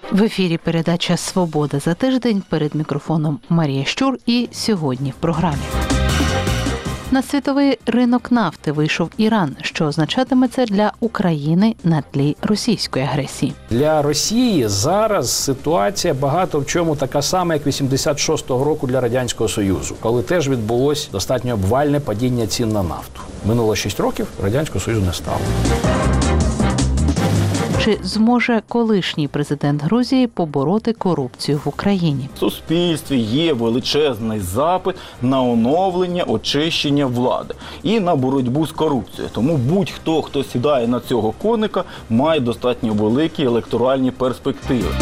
В ефірі передача «Свобода за тиждень». Перед мікрофоном Марія Щур. І сьогодні в програмі. На світовий ринок нафти вийшов Іран. Що означатиме це для України на тлі російської агресії? Для Росії зараз ситуація багато в чому така сама, як 86-го року для Радянського Союзу, коли теж відбулось достатньо обвальне падіння цін на нафту. Минуло 6 років, Радянського Союзу не стало. Чи зможе колишній президент Грузії побороти корупцію в Україні? В суспільстві є величезний запит на оновлення, очищення влади і на боротьбу з корупцією. Тому будь-хто, хто сідає на цього коника, має достатньо великі електоральні перспективи.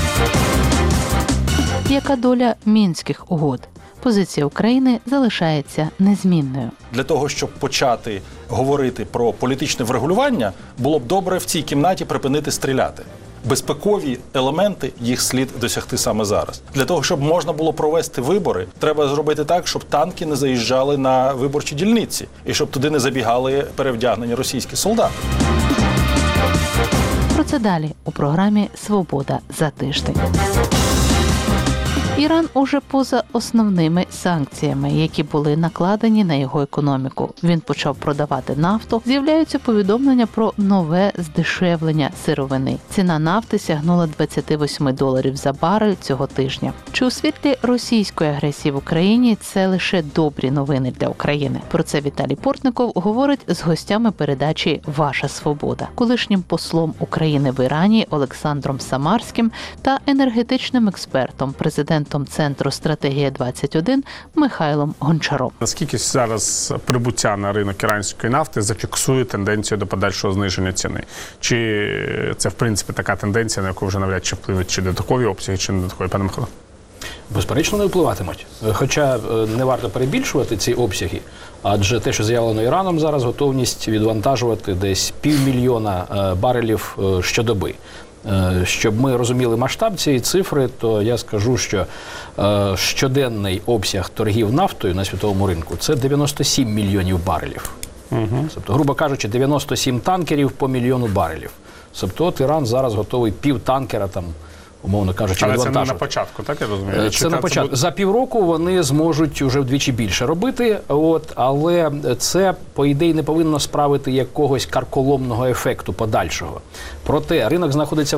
Яка доля Мінських угод? Позиція України залишається незмінною. Для того, щоб почати говорити про політичне врегулювання, було б добре в цій кімнаті припинити стріляти. Безпекові елементи їх слід досягти саме зараз. Для того, щоб можна було провести вибори, треба зробити так, щоб танки не заїжджали на виборчі дільниці і щоб туди не забігали перевдягнені російські солдати. Про це далі у програмі «Свобода за тиждень». Іран уже поза основними санкціями, які були накладені на його економіку. Він почав продавати нафту. З'являються повідомлення про нове здешевлення сировини. Ціна нафти сягнула $28 за барель цього тижня. Чи у світлі російської агресії в Україні це лише добрі новини для України? Про це Віталій Портников говорить з гостями передачі «Ваша свобода», колишнім послом України в Ірані Олександром Самарським та енергетичним експертом, президентом Центру «Стратегія-21» Михайлом Гончаром. Наскільки зараз прибуття на ринок іранської нафти зафіксує тенденцію до подальшого зниження ціни? Чи це, в принципі, така тенденція, на яку вже навряд чи вплинуть чи додаткові обсяги, чи не додаткові, пане Михайло? Безперечно, не впливатимуть. Хоча не варто перебільшувати ці обсяги, адже те, що заявлено Іраном зараз, готовність відвантажувати десь 500 000 барелів щодоби. Щоб ми розуміли масштаб цієї цифри, то я скажу, що щоденний обсяг торгів нафтою на світовому ринку – це 97 мільйонів барелів. Тобто, грубо кажучи, 97 танкерів по мільйону барелів. Тобто, от Іран зараз готовий півтанкера, там, умовно кажучи, відвантажувати. Але це не на початку, так я розумію? Це на початку. За півроку вони зможуть вже вдвічі більше робити, але це, по ідеї, не повинно справити якогось карколомного ефекту подальшого. Проте ринок знаходиться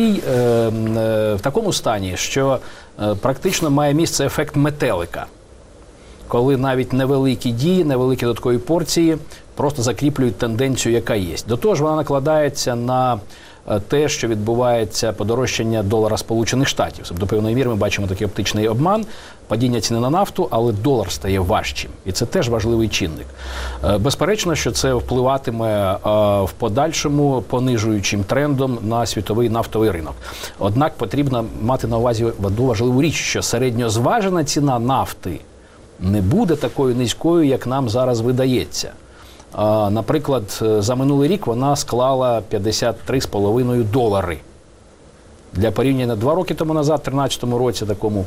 в такому стані, що практично має місце ефект метелика, коли навіть невеликі дії, невеликі додаткові порції просто закріплюють тенденцію, яка є. До того ж, вона накладається на те, що відбувається подорожчання долара Сполучених Штатів. До певної міри ми бачимо такий оптичний обман, падіння ціни на нафту, але долар стає важчим. І це теж важливий чинник. Безперечно, що це впливатиме в подальшому понижуючим трендом на світовий нафтовий ринок. Однак потрібно мати на увазі одну важливу річ, що середньозважена ціна нафти не буде такою низькою, як нам зараз видається. Наприклад, за минулий рік вона склала $53,5. Для порівняння 2 роки тому назад, в 2013 році, такому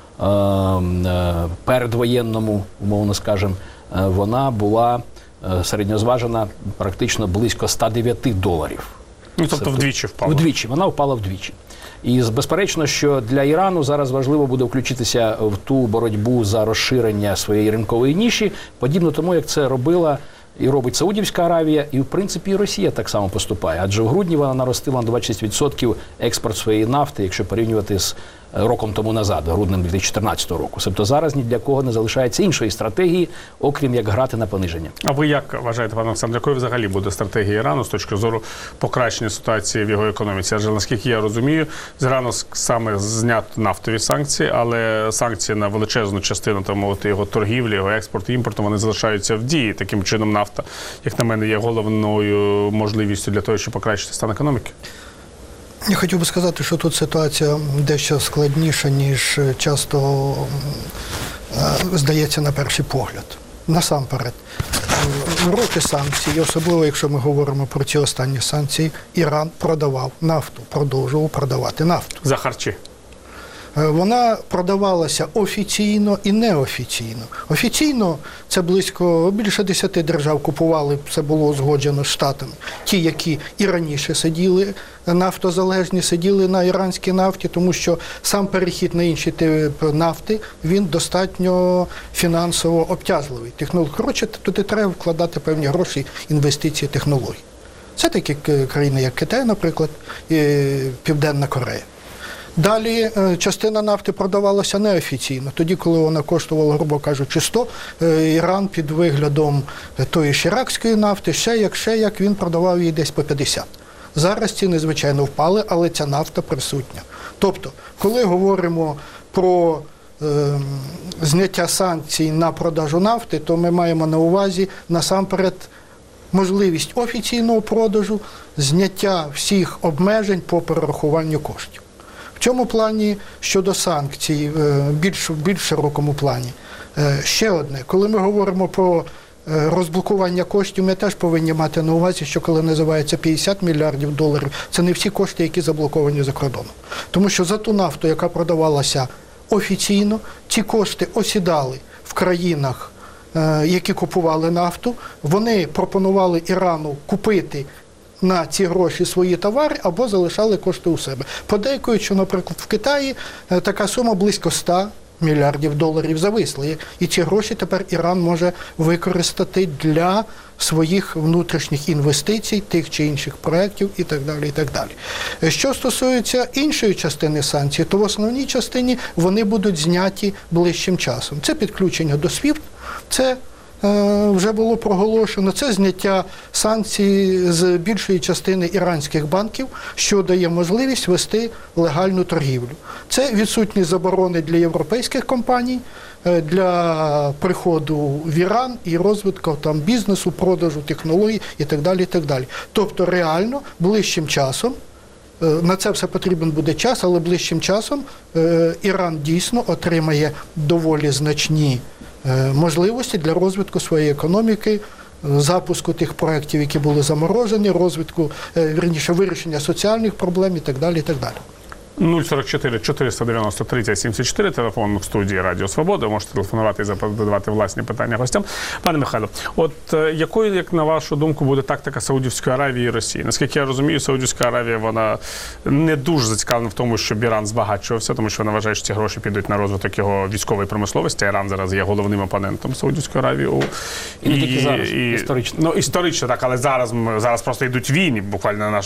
передвоєнному, умовно скажемо, вона була середньозважена практично близько $109. Ну, тобто вдвічі впала. Вдвічі, вона впала вдвічі. І безперечно, що для Ірану зараз важливо буде включитися в ту боротьбу за розширення своєї ринкової ніші, подібно тому, як це робила і робить Саудівська Аравія, і, в принципі, і Росія так само поступає. Адже в грудні вона наростила на 26% експорт своєї нафти, якщо порівнювати з роком тому назад, груднем 2014 року. Тобто зараз ні для кого не залишається іншої стратегії, окрім як грати на пониження. А ви як вважаєте, пане Олександре, якою взагалі буде стратегія Ірану з точки зору покращення ситуації в його економіці? Адже, наскільки я розумію, з Ірану саме знято нафтові санкції, але санкції на величезну частину, так мовити, його торгівлі, його експорту, імпорту, вони залишаються в дії. Таким чином нафта, як на мене, є головною можливістю для того, щоб покращити стан економіки. Я хотів би сказати, що тут ситуація дещо складніша, ніж часто здається на перший погляд. Насамперед, роки санкцій, особливо якщо ми говоримо про ці останні санкції, Іран продавав нафту, продовжував продавати нафту. За харчі? Вона продавалася офіційно і неофіційно. Офіційно це більше 10 держав купували, це було узгоджено з Штатами. Ті, які і раніше сиділи нафтозалежні, сиділи на іранській нафті, тому що сам перехід на інші типи нафти, він достатньо фінансово обтяжливий. Коротше, туди треба вкладати певні гроші, інвестиції, технології. Це такі країни, як Китай, наприклад, і Південна Корея. Далі частина нафти продавалася неофіційно. Тоді, коли вона коштувала, грубо кажучи, 100, Іран під виглядом тої ж іракської нафти, ще як, він продавав її десь по 50. Зараз ціни, звичайно, впали, але ця нафта присутня. Тобто, коли говоримо про зняття санкцій на продажу нафти, то ми маємо на увазі насамперед можливість офіційного продажу, зняття всіх обмежень по перерахуванню коштів. В цьому плані, щодо санкцій, в більш широкому плані, ще одне. Коли ми говоримо про розблокування коштів, ми теж повинні мати на увазі, що коли називається 50 мільярдів доларів, це не всі кошти, які заблоковані за кордоном. Тому що за ту нафту, яка продавалася офіційно, ці кошти осідали в країнах, які купували нафту, вони пропонували Ірану купити на ці гроші свої товари або залишали кошти у себе. Подейкують, що, наприклад, в Китаї така сума близько 100 мільярдів доларів зависла. І ці гроші тепер Іран може використати для своїх внутрішніх інвестицій, тих чи інших проєктів і так далі, і так далі. Що стосується іншої частини санкцій, то в основній частині вони будуть зняті ближчим часом. Це підключення до SWIFT, це вже було проголошено, це зняття санкцій з більшої частини іранських банків, що дає можливість вести легальну торгівлю. Це відсутність заборони для європейських компаній, для приходу в Іран і розвитку там бізнесу, продажу технологій і так далі, і так далі. Тобто реально ближчим часом, на це все потрібен буде час, але ближчим часом Іран дійсно отримає доволі значні можливості для розвитку своєї економіки, запуску тих проєктів, які були заморожені, розвитку, вирішення соціальних проблем і так далі, і так далі. 044 490 30 74, телефон в студії Радіо Свобода. Можете телефонувати і задавати власні питання гостям. Пане Михайло, от якою, як на вашу думку, буде тактика Саудівської Аравії і Росії? Наскільки я розумію, Саудівська Аравія, вона не дуже зацікавлена в тому, щоб Іран збагачувався, тому що вона вважає, що ці гроші підуть на розвиток його військової промисловості. Іран зараз є головним опонентом Саудівської Аравії. І не тільки зараз, історично. Ну, історично, так, але зараз просто йдуть війни, буквально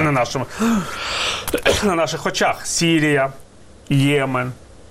на наших очах. Сирія, Ємен,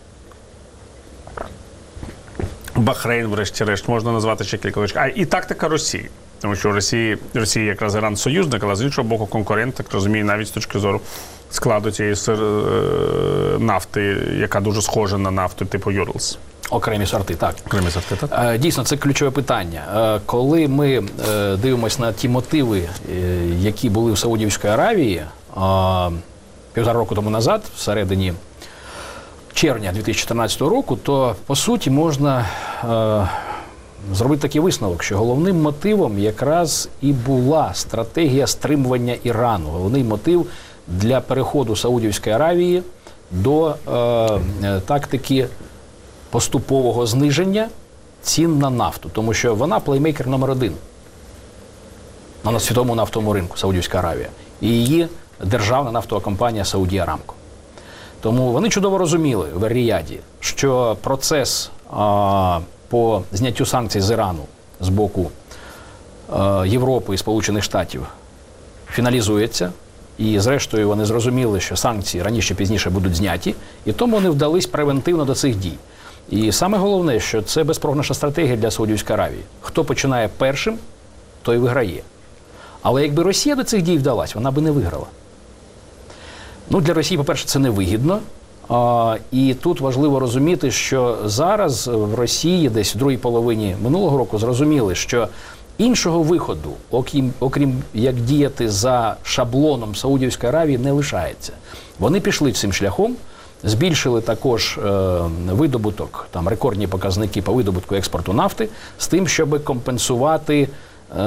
Бахрейн, врешті-решт, можна назвати ще кілька точок. І тактика Росії. Тому що Росія якраз Іран союзник, але з іншого боку конкурент, так розумію, навіть з точки зору складу цієї нафти, яка дуже схожа на нафту типу Юрлс. Окремі сорти, так. Окремі сорти, так. Дійсно, це ключове питання. Коли ми дивимося на ті мотиви, які були в Саудівській Аравії, 1,5 року тому назад, всередині червня 2014 року, то, по суті, можна зробити такий висновок, що головним мотивом якраз і була стратегія стримування Ірану. Головний мотив для переходу Саудівської Аравії до тактики поступового зниження цін на нафту. Тому що вона плеймейкер номер 1 на світовому нафтовому ринку, Саудівська Аравія. І її державна нафтова компанія Сауді Арамко. Тому вони чудово розуміли в Ер-Ріяді, що процес по зняттю санкцій з Ірану з боку Європи і Сполучених Штатів фіналізується. І зрештою вони зрозуміли, що санкції раніше-пізніше будуть зняті, і тому вони вдались превентивно до цих дій. І саме головне, що це безпрограшна стратегія для Саудівської Аравії. Хто починає першим, той виграє. Але якби Росія до цих дій вдалась, вона би не виграла. Ну, для Росії, по-перше, це невигідно. І тут важливо розуміти, що зараз в Росії, десь в другій половині минулого року, зрозуміли, що іншого виходу, окрім як діяти за шаблоном Саудівської Аравії, не лишається. Вони пішли цим шляхом, збільшили також видобуток, там рекордні показники по видобутку експорту нафти, з тим, щоб компенсувати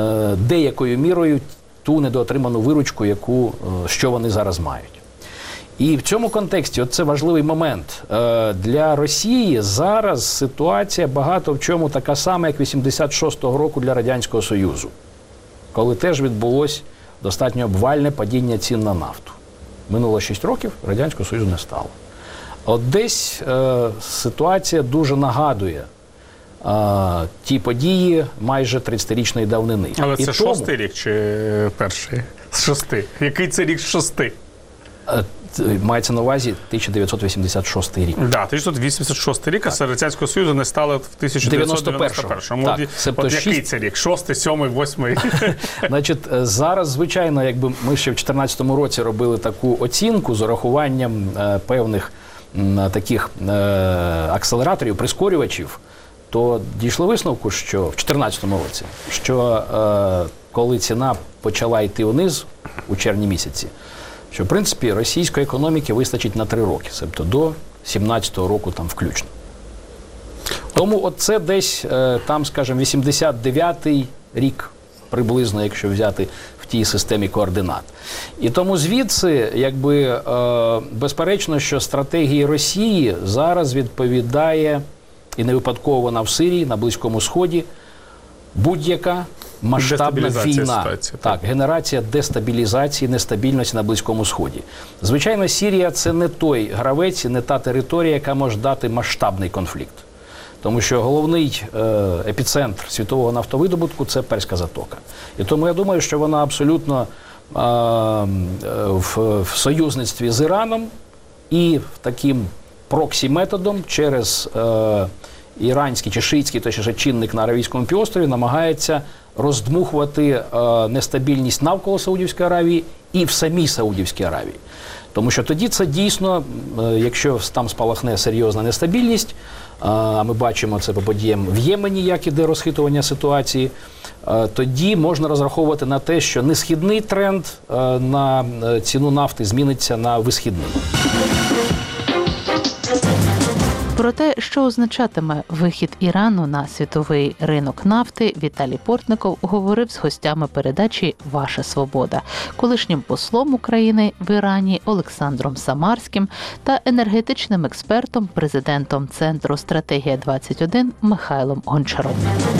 деякою мірою ту недоотриману виручку, що вони зараз мають. І в цьому контексті, це важливий момент, для Росії зараз ситуація багато в чому така сама, як 86-го року для Радянського Союзу, коли теж відбулось достатньо обвальне падіння цін на нафту. Минуло 6 років, Радянського Союзу не стало. От десь ситуація дуже нагадує ті події майже 30-річної давнини. Але І це тому... 6-й рік чи перший? З 6. Який це рік з 6? Мається на увазі 1986 рік. Да, 1986 рік, а Радянського Союзу не стало в 1991-му. Так, От який це рік? 6, 7, 8? Значить, зараз, звичайно, якби ми ще в 2014 році робили таку оцінку з урахуванням певних таких акселераторів, прискорювачів, то дійшли висновку, що в 2014 році, що коли ціна почала йти вниз у червні місяці, що, в принципі, російської економіки вистачить на 3 роки, тобто до 2017 року там включно. Тому от це десь, там, скажімо, 89-й рік приблизно, якщо взяти в тій системі координат. І тому звідси, якби, безперечно, що стратегії Росії зараз відповідає, і не випадково вона в Сирії, на Близькому Сході, будь-яка масштабна війна, так, генерація дестабілізації, нестабільності на Близькому Сході. Звичайно, Сирія – це не той гравець, не та територія, яка може дати масштабний конфлікт. Тому що головний епіцентр світового нафтовидобутку – це Перська затока. І тому я думаю, що вона абсолютно в союзництві з Іраном і таким проксі-методом через іранський чи шиїцький точніше чинник на Аравійському півострові намагається роздмухувати нестабільність навколо Саудівської Аравії і в самій Саудівській Аравії. Тому що тоді це дійсно, якщо там спалахне серйозна нестабільність, а ми бачимо це по подіям в Ємені, як іде розхитування ситуації, тоді можна розраховувати на те, що несхідний тренд на ціну нафти зміниться на висхідний. Про те, що означатиме вихід Ірану на світовий ринок нафти, Віталій Портников говорив з гостями передачі «Ваша свобода», колишнім послом України в Ірані Олександром Самарським та енергетичним експертом, президентом Центру «Стратегія-21» Михайлом Гончаром.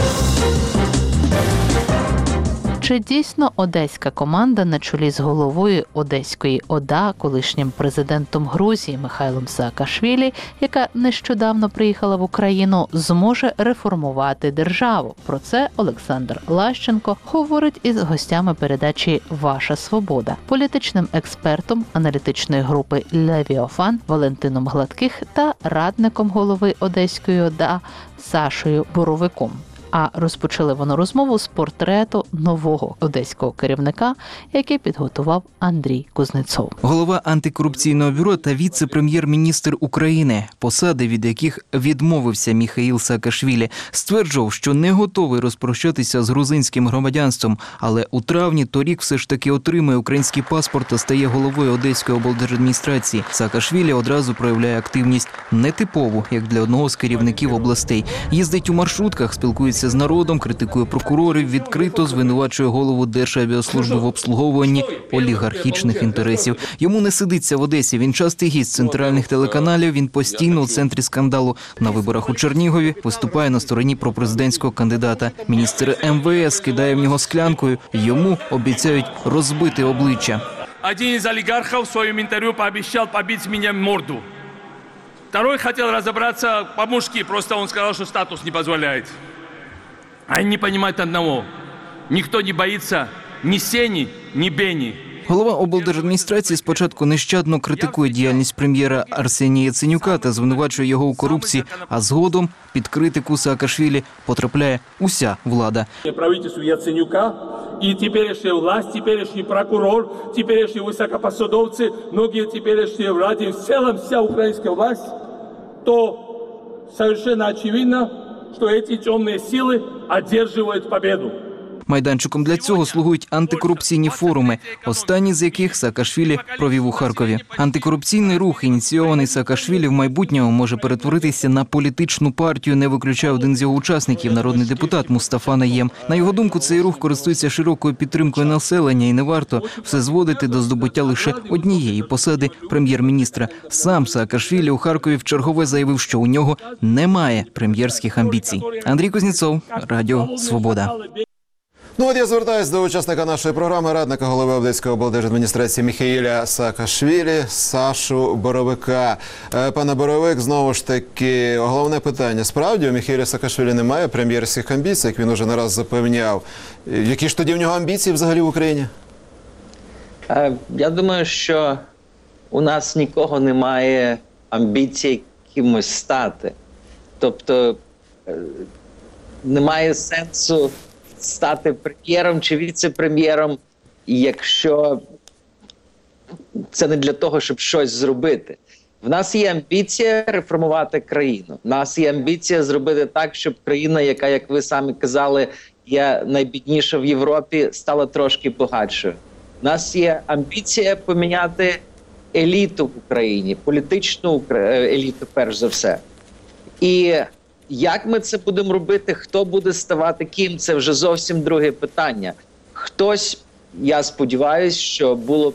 Чи дійсно одеська команда на чолі з головою Одеської ОДА, колишнім президентом Грузії Михайлом Саакашвілі, яка нещодавно приїхала в Україну, зможе реформувати державу? Про це Олександр Лащенко говорить із гостями передачі «Ваша свобода», політичним експертом аналітичної групи «Левіофан» Валентином Гладких та радником голови Одеської ОДА Сашою Боровиком. А розпочали вони розмову з портрету нового одеського керівника, який підготував Андрій Кузнецов. Голова антикорупційного бюро та віце-прем'єр-міністр України, посади від яких відмовився Міхаїл Саакашвілі, стверджував, що не готовий розпрощатися з грузинським громадянством, але у травні торік все ж таки отримує український паспорт та стає головою Одеської облдержадміністрації. Саакашвілі одразу проявляє активність нетипову, як для одного з керівників областей. Їздить у маршрутках, спілкується з народом, критикує прокурорів, відкрито звинувачує голову Державіаслужби в обслуговуванні олігархічних інтересів. Йому не сидиться в Одесі, він частий гість центральних телеканалів, він постійно у центрі скандалу. На виборах у Чернігові виступає на стороні пропрезидентського кандидата. Міністр МВС кидає в нього склянкою, йому обіцяють розбити обличчя. Один із олігархів в своєму інтерв'ю пообіцяв побити мене морду. Второй хотел разобраться по-мужски, просто он сказал, что статус не позволяет. Они не понимают одного. Никто не боится ни Сені, ні Бені. Голова облдержадміністрації спочатку нещадно критикує діяльність прем'єра Арсенія Яценюка та звинувачує його у корупції, а згодом під критику Саакашвілі потрапляє уся влада. Правительство Яценюка і теперішня власть, теперішній прокурор, теперішні високопосадовці, многие теперішні влади, в цілому вся українська власть, то совершенно очевидно, что эти темные силы одерживают победу. Майданчиком для цього слугують антикорупційні форуми, останні з яких Саакашвілі провів у Харкові. Антикорупційний рух, ініційований Саакашвілі, в майбутньому може перетворитися на політичну партію, не виключає один з його учасників, народний депутат Мустафа Найєм. На його думку, цей рух користується широкою підтримкою населення і не варто все зводити до здобуття лише однієї посади прем'єр-міністра. Сам Саакашвілі у Харкові вчергове заявив, що у нього немає прем'єрських амбіцій. Андрій Кузнєцов, Радіо Свобода. Ну от я звертаюся до учасника нашої програми, радника голови Одеської облдержадміністрації Міхеїля Саакашвілі, Сашу Боровика. Пане Боровик, знову ж таки, головне питання. Справді у Міхеїля Саакашвілі немає прем'єрських амбіцій, як він уже не раз запевняв. Які ж тоді в нього амбіції взагалі в Україні? Я думаю, що у нас нікого немає амбіцій кимось стати. Тобто немає сенсу стати прем'єром чи віце-прем'єром, якщо це не для того, щоб щось зробити. В нас є амбіція реформувати країну. В нас є амбіція зробити так, щоб країна, яка, як ви самі казали, є найбідніша в Європі, стала трошки багатшою. У нас є амбіція поміняти еліту в Україні, політичну еліту, перш за все. І як ми це будемо робити, хто буде ставати ким, це вже зовсім друге питання. Хтось, я сподіваюся, що було б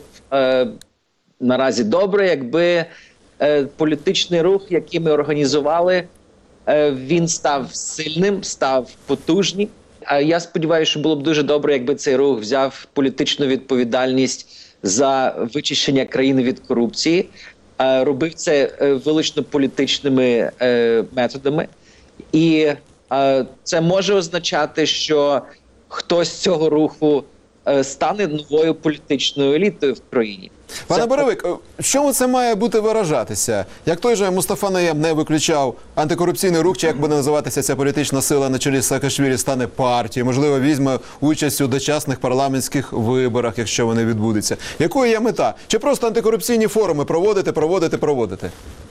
наразі добре, якби політичний рух, який ми організували, він став сильним, став потужним. Я сподіваюся, що було б дуже добре, якби цей рух взяв політичну відповідальність за вичищення країни від корупції, робив це виключно політичними методами. І це може означати, що хтось з цього руху стане новою політичною елітою в країні. Пане Боровик, в чому це має бути виражатися? Як той же Мустафа Найєм не виключав антикорупційний рух, чи як буде називатися ця політична сила на чолі з Саакашвілі, стане партією, можливо, візьме участь у дочасних парламентських виборах, якщо вони відбудуться. Якою є мета? Чи просто антикорупційні форуми проводити?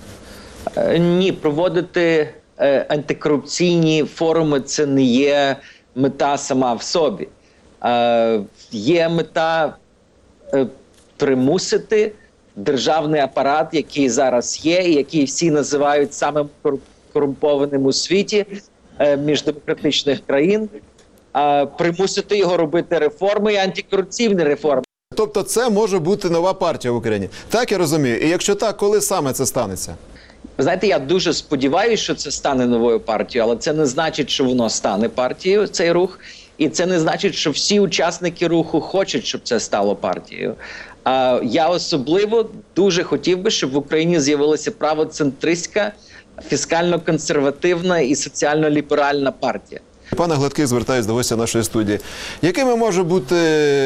Ні, проводити антикорупційні форуми – це не є мета сама в собі. Є мета примусити державний апарат, який зараз є, і який всі називають самим корумпованим у світі між демократичних країн, примусити його робити реформи і антикорупційні реформи. Тобто це може бути нова партія в Україні. Так я розумію. І якщо так, коли саме це станеться? Ви знаєте, я дуже сподіваюся, що це стане новою партією, але це не значить, що воно стане партією, цей рух. І це не значить, що всі учасники руху хочуть, щоб це стало партією. Я особливо дуже хотів би, щоб в Україні з'явилася правоцентристська, фіскально-консервативна і соціально-ліберальна партія. Пане Гладкий, звертаюся до гостя нашої студії. Якими може бути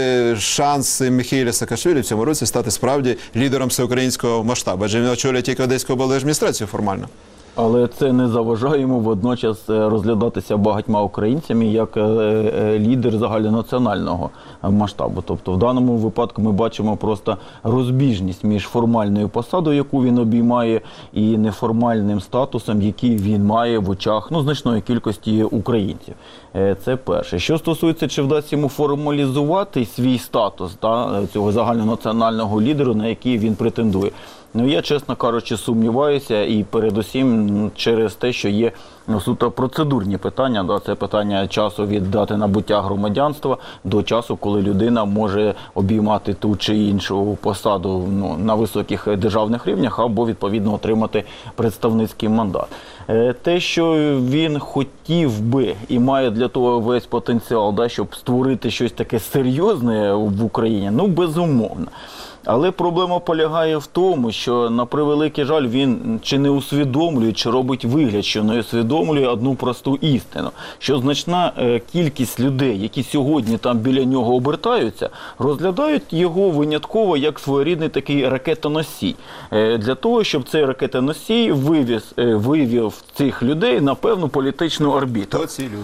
шанси Міхеїля Саакашвілі в цьому році стати справді лідером всеукраїнського масштабу? Адже він очолює тільки Одеську облдержадміністрацію формально. Але це не заважає йому водночас розглядатися багатьма українцями як лідер загальнонаціонального масштабу. Тобто в даному випадку ми бачимо просто розбіжність між формальною посадою, яку він обіймає, і неформальним статусом, який він має в очах значної кількості українців. Це перше. Що стосується, чи вдасться йому формалізувати свій статус цього загальнонаціонального лідеру, на який він претендує. Я, чесно кажучи, сумніваюся, і передусім через те, що є суто процедурні питання. Це питання часу від дати набуття громадянства до часу, коли людина може обіймати ту чи іншу посаду на високих державних рівнях або, відповідно, отримати представницький мандат. Те, що він хотів би і має для того весь потенціал, щоб створити щось таке серйозне в Україні, безумовно. Але проблема полягає в тому, що, на превеликий жаль, він чи не усвідомлює, чи робить вигляд, що не усвідомлює одну просту істину, що значна кількість людей, які сьогодні там біля нього обертаються, розглядають його винятково як своєрідний такий ракетоносій. Для того, щоб цей ракетоносій вивів цих людей на певну політичну орбіту. Хто ці люди?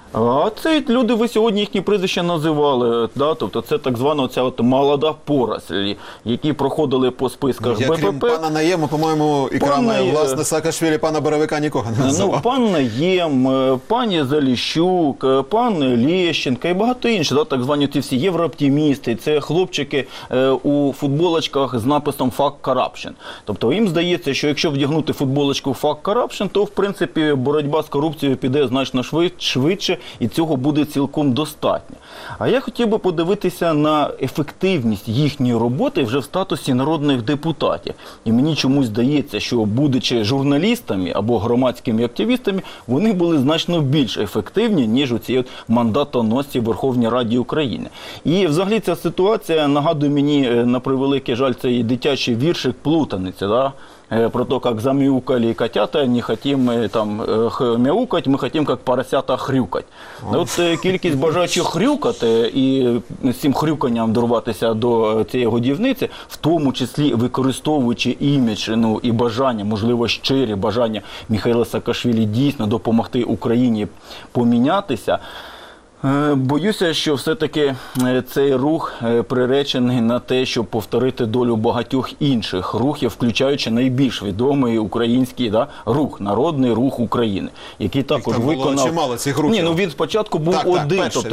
А це люди, ви сьогодні їхні прізвища називали, да? Тобто це так звана оця от молода поросль, які проходили по списках БПП. Крім пана Наєма, по-моєму, і крім, власне, Саакашвілі, пана Боровика нікого не називав. Пан Наєм, пані Заліщук, пан Лещенко і багато інших, да? Так звані ці всі єврооптимісти, це хлопчики у футболочках з написом «Fuck Corruption». Тобто їм здається, що якщо вдягнути футболочку «Fuck Corruption», то, в принципі, боротьба з корупцією піде значно швидше, і цього буде цілком достатньо. А я хотів би подивитися на ефективність їхньої роботи вже в статусі народних депутатів. І мені чомусь здається, що, будучи журналістами або громадськими активістами, вони були значно більш ефективні, ніж оці мандатоносці в Верховній Раді України. І взагалі ця ситуація нагадує мені, на превеликий жаль, цей дитячий віршик «Плутаниця», да? Про то, как замяукали котята, не хотим там мяукать, ми хотим, як поросята, хрюкать. От кількість бажаючих хрюкати і з цим хрюканням дорватися до цієї годівниці, в тому числі використовуючи імідж, і бажання, можливо, щирі бажання Міхаїла Саакашвілі дійсно допомогти Україні помінятися, боюся, що все-таки цей рух приречений на те, щоб повторити долю багатьох інших рухів, включаючи найбільш відомий український рух, Народний Рух України, який також виконав... чимало цих рухів. Ні, він спочатку був один. Тобто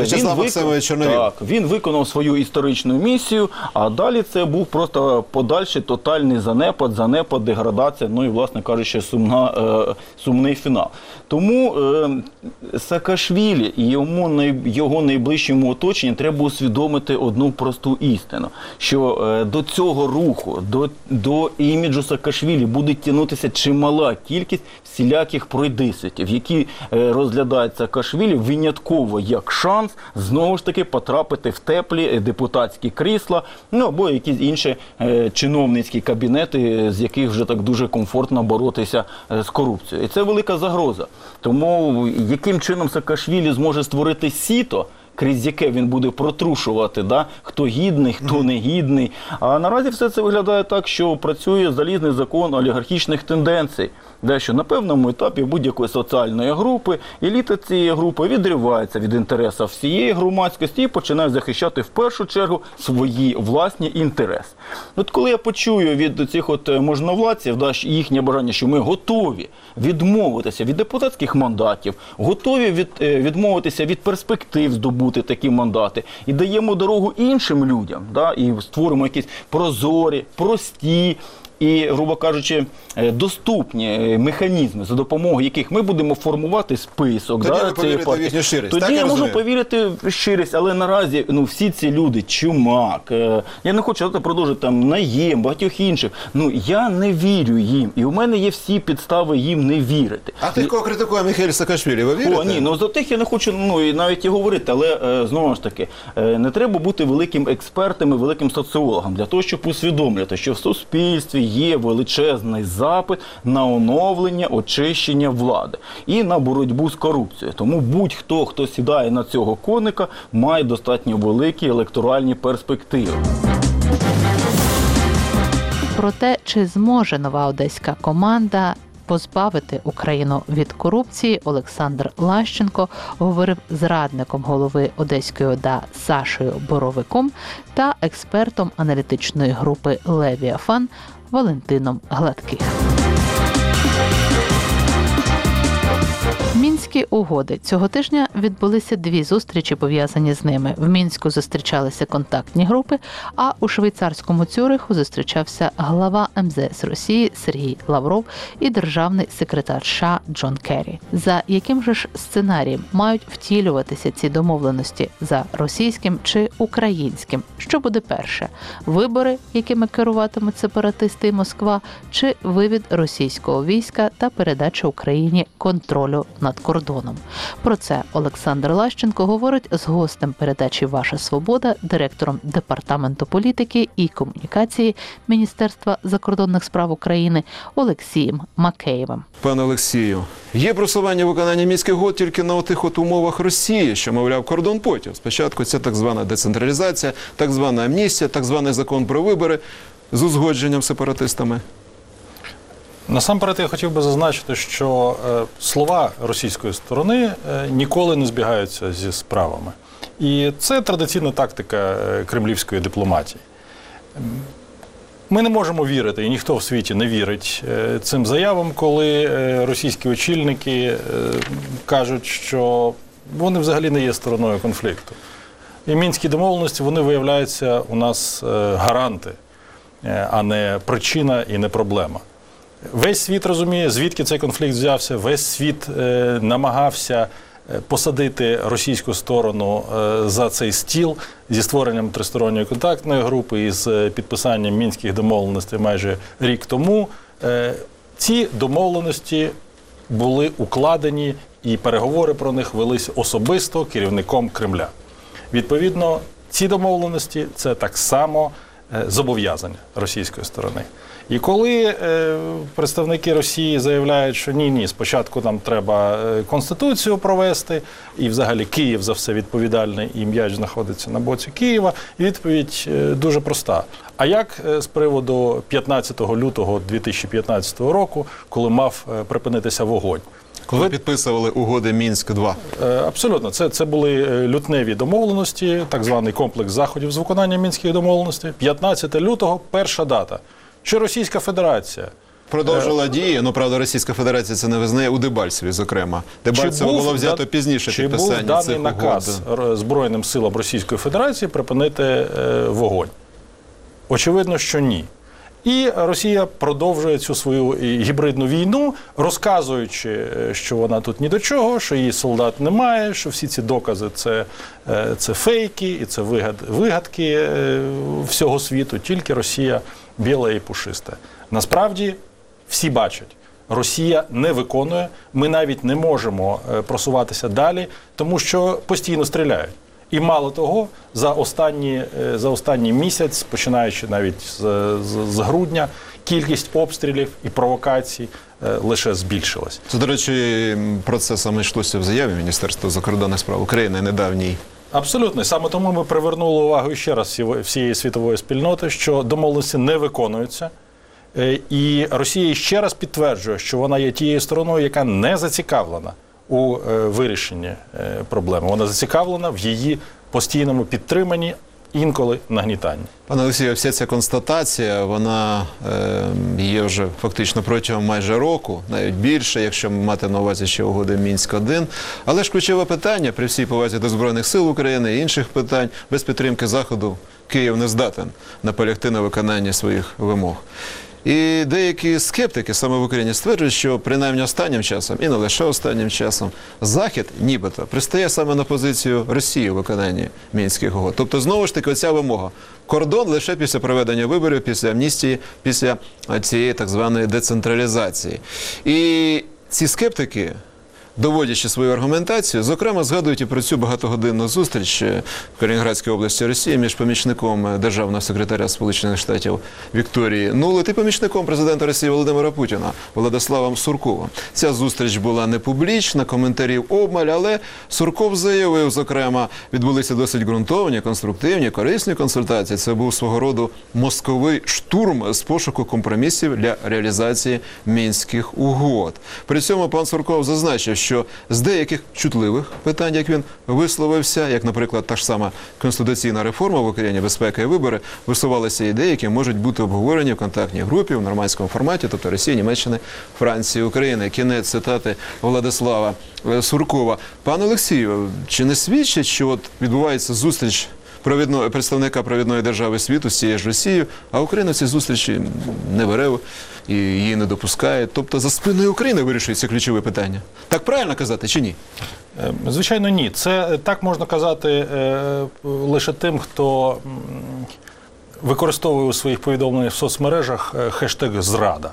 він виконав свою історичну місію, а далі це був просто подальший тотальний занепад, деградація, і, власне кажучи, сумний фінал. Тому Саакашвілі і його найближчому оточенню треба усвідомити одну просту істину, що до цього руху, до іміджу Саакашвілі буде тягнутися чимала кількість всіляких пройдисвітів, які розглядають Саакашвілі винятково як шанс знову ж таки потрапити в теплі депутатські крісла, або якісь інші чиновницькі кабінети, з яких вже так дуже комфортно боротися з корупцією. І це велика загроза. Тому яким чином Саакашвілі зможе створити сіто, крізь яке він буде протрушувати, хто гідний, хто не гідний. А наразі все це виглядає так, що працює залізний закон олігархічних тенденцій, що на певному етапі будь-якої соціальної групи еліта цієї групи відривається від інтересів всієї громадськості і починає захищати в першу чергу свої власні інтереси. От коли я почую від цих можновладців їхнє бажання, що ми готові відмовитися від депутатських мандатів, готові відмовитися від перспектив здобути такі мандати і даємо дорогу іншим людям, і створимо якісь прозорі, прості і, грубо кажучи, доступні механізми, за допомогою яких ми будемо формувати список цієї партії. Тоді я можу повірити в щирість, але наразі всі ці люди, Чумак, я не хочу продовжити Наєм, багатьох інших, я не вірю їм, і у мене є всі підстави їм не вірити. А тих, кого критикує Міхаїл Саакашвілі, ви вірите? Ні, за тих я не хочу навіть і говорити, але знову ж таки, не треба бути великим експертом і великим соціологом для того, щоб усвідомлювати, що в суспільстві є величезний запит на оновлення, очищення влади і на боротьбу з корупцією. Тому будь-хто, хто сідає на цього коника, має достатньо великі електоральні перспективи. Про те, чи зможе нова одеська команда позбавити Україну від корупції, Олександр Лащенко говорив з радником голови Одеської ОДА Сашею Боровиком та експертом аналітичної групи «Левіафан» Валентином Гладких. Мінські угоди. Цього тижня відбулися 2 зустрічі, пов'язані з ними. В Мінську зустрічалися контактні групи, а у швейцарському Цюриху зустрічався глава МЗС Росії Сергій Лавров і державний секретар США Джон Керрі. За яким же ж сценарієм мають втілюватися ці домовленості, за російським чи українським? Що буде перше? Вибори, якими керуватимуть сепаратисти і Москва, чи вивід російського війська та передача Україні контролю над кордоном? Про це Олександр Лащенко говорить з гостем передачі «Ваша свобода», директором Департаменту політики і комунікації Міністерства закордонних справ України Олексієм Макеєвим. Пане Олексію, є просування виконання Мінських угод тільки на тих умовах Росії, що, мовляв, кордон потім. Спочатку це так звана децентралізація, так звана амністія, так званий закон про вибори з узгодженням з сепаратистами. Насамперед я хотів би зазначити, що слова російської сторони ніколи не збігаються зі справами. І це традиційна тактика кремлівської дипломатії. Ми не можемо вірити, і ніхто в світі не вірить цим заявам, коли російські очільники кажуть, що вони взагалі не є стороною конфлікту. І мінські домовленості, вони виявляються у нас гаранти, а не причина і не проблема. Весь світ розуміє, звідки цей конфлікт взявся, весь світ намагався посадити російську сторону за цей стіл зі створенням тристоронньої контактної групи і з підписанням мінських домовленостей майже рік тому. Ці домовленості були укладені і переговори про них велись особисто керівником Кремля. Відповідно, ці домовленості – це так само зобов'язання російської сторони. І коли представники Росії заявляють, що ні, спочатку нам треба Конституцію провести, і взагалі Київ за все відповідальний, і м'яч знаходиться на боці Києва, відповідь дуже проста. А як з приводу 15 лютого 2015 року, коли мав припинитися вогонь? Коли підписували угоди Мінськ-2? Абсолютно. Це були лютневі домовленості, так званий комплекс заходів з виконання мінських домовленостей. 15 лютого – перша дата. Що Російська Федерація Продовжила дії, правда, Російська Федерація це не визнає, у Дебальцеві, зокрема. Дебальцево було взято пізніше підписання цих угод. Чи був даний наказ Збройним силам Російської Федерації припинити вогонь? Очевидно, що ні. І Росія продовжує цю свою гібридну війну, розказуючи, що вона тут ні до чого, що її солдат немає, що всі ці докази – це фейки, і це вигадки всього світу, тільки Росія біла і пушиста. Насправді, всі бачать, Росія не виконує, ми навіть не можемо просуватися далі, тому що постійно стріляють. І мало того, за останній місяць, починаючи навіть з грудня, кількість обстрілів і провокацій лише збільшилась. Це, до речі, про це саме йшлося в заяві Міністерства закордонних справ України недавній. Абсолютно. Саме тому ми привернули увагу ще раз всієї світової спільноти, що домовленості не виконуються. І Росія ще раз підтверджує, що вона є тією стороною, яка не зацікавлена у вирішенні проблеми. Вона зацікавлена в її постійному підтриманні, інколи нагнітанні. Пане Олексію, вся ця констатація, вона є вже фактично протягом майже року, навіть більше, якщо мати на увазі ще угоди Мінськ-1. Але ж ключове питання, при всій повазі до Збройних сил України і інших питань, без підтримки Заходу Київ не здатен наполягти на виконанні своїх вимог. І деякі скептики саме в Україні стверджують, що принаймні останнім часом, і не лише останнім часом, Захід нібито пристає саме на позицію Росії у виконанні Мінських угод. Тобто, знову ж таки, оця вимога. Кордон лише після проведення виборів, після амністії, після цієї так званої децентралізації. І ці скептики, доводячи свою аргументацію, зокрема, згадують і про цю багатогодинну зустріч в Калінінградській області Росії між помічником державного секретаря Сполучених Штатів Вікторії Нулет і помічником президента Росії Володимира Путіна Владиславом Сурковим. Ця зустріч була не публічна, коментарів обмаль, але Сурков заявив, зокрема, відбулися досить ґрунтовні, конструктивні, корисні консультації. Це був свого роду мозковий штурм з пошуку компромісів для реалізації Мінських угод. При цьому пан Сурков зазначив, що з деяких чутливих питань, як він висловився, як, наприклад, та ж сама конституційна реформа в Україні, безпека і вибори, висувалися ідеї, які можуть бути обговорені в контактній групі в нормандському форматі, тобто Росії, Німеччини, Франції, України. Кінець цитати Владислава Суркова. Пане Олексію, чи не свідчить, що от відбувається зустріч представника провідної держави світу з цією ж Росією, а Україна ці зустрічі не бере і її не допускає. Тобто за спиною України вирішуються ключові питання. Так правильно казати чи ні? Звичайно, ні. Це так можна казати лише тим, хто використовує у своїх повідомленнях в соцмережах хештег «зрада».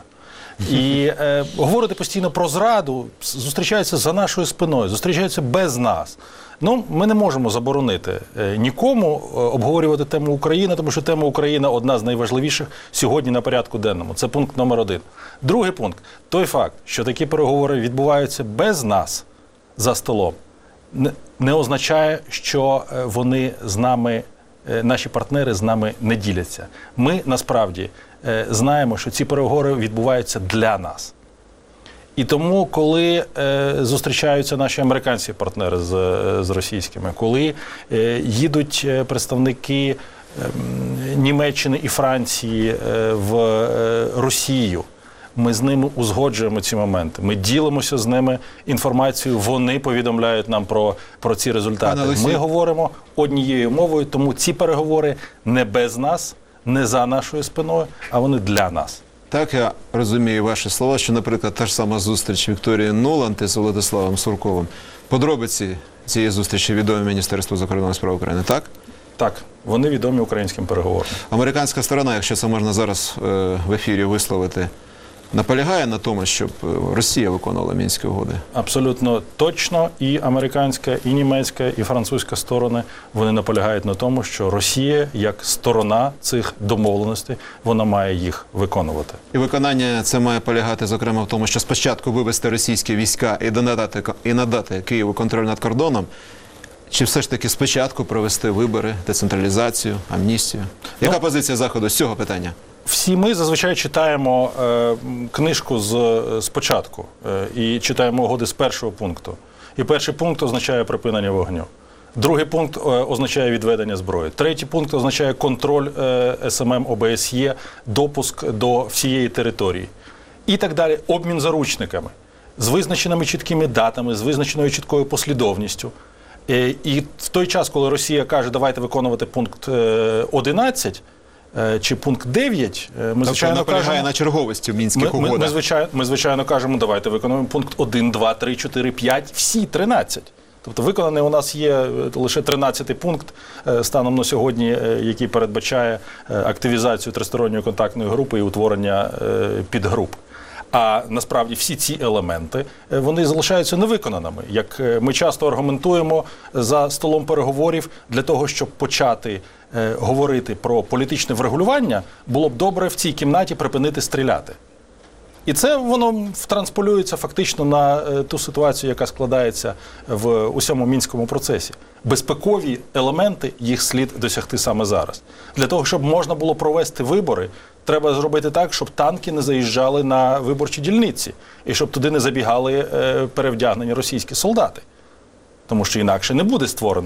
І говорити постійно про зраду, зустрічаються за нашою спиною, зустрічаються без нас. Ну, ми не можемо заборонити нікому обговорювати тему України, тому що тема Україна – одна з найважливіших сьогодні на порядку денному. Це пункт номер 1. Другий пункт – той факт, що такі переговори відбуваються без нас за столом, не означає, що вони з нами, наші партнери з нами не діляться. Ми, насправді, знаємо, що ці переговори відбуваються для нас. І тому, коли зустрічаються наші американські партнери з російськими, коли їдуть представники Німеччини і Франції в Росію, ми з ними узгоджуємо ці моменти, ми ділимося з ними інформацією, вони повідомляють нам про ці результати. Ми говоримо однією мовою, тому ці переговори не без нас, не за нашою спиною, а вони для нас. Так, я розумію ваші слова, що, наприклад, та ж сама зустріч Вікторії Нуланд із Владиславом Сурковим. Подробиці цієї зустрічі відомі Міністерству закордонних справ України, так? Так, вони відомі українським переговорам. Американська сторона, якщо це можна зараз в ефірі висловити, наполягає на тому, щоб Росія виконувала Мінські угоди? Абсолютно точно. І американська, і німецька, і французька сторони, вони наполягають на тому, що Росія, як сторона цих домовленостей, вона має їх виконувати. І виконання це має полягати, зокрема, в тому, що спочатку вивести російські війська і надати Києву контроль над кордоном, чи все ж таки спочатку провести вибори, децентралізацію, амністію? Яка позиція Заходу з цього питання? Всі ми зазвичай читаємо книжку з початку і читаємо угоди з першого пункту. І перший пункт означає припинення вогню. Другий пункт означає відведення зброї. Третій пункт означає контроль СММ ОБСЄ, допуск до всієї території. І так далі. Обмін заручниками з визначеними чіткими датами, з визначеною чіткою послідовністю. І в той час, коли Росія каже, давайте виконувати пункт 11, чи пункт 9, ми, звичайно, кажемо... на черговості в Мінських угодах. Ми, звичайно, кажемо, давайте виконуємо пункт 1, 2, 3, 4, 5, всі 13. Тобто виконаний у нас є лише 13-й пункт станом на сьогодні, який передбачає активізацію тристоронньої контактної групи і утворення підгруп. А насправді всі ці елементи, вони залишаються невиконаними. Як ми часто аргументуємо за столом переговорів, для того, щоб почати говорити про політичне врегулювання, було б добре в цій кімнаті припинити стріляти. І це воно трансполюється фактично на ту ситуацію, яка складається в усьому мінському процесі. Безпекові елементи, їх слід досягти саме зараз. Для того, щоб можна було провести вибори, треба зробити так, щоб танки не заїжджали на виборчі дільниці і щоб туди не забігали перевдягнені російські солдати. Тому що інакше не буде створено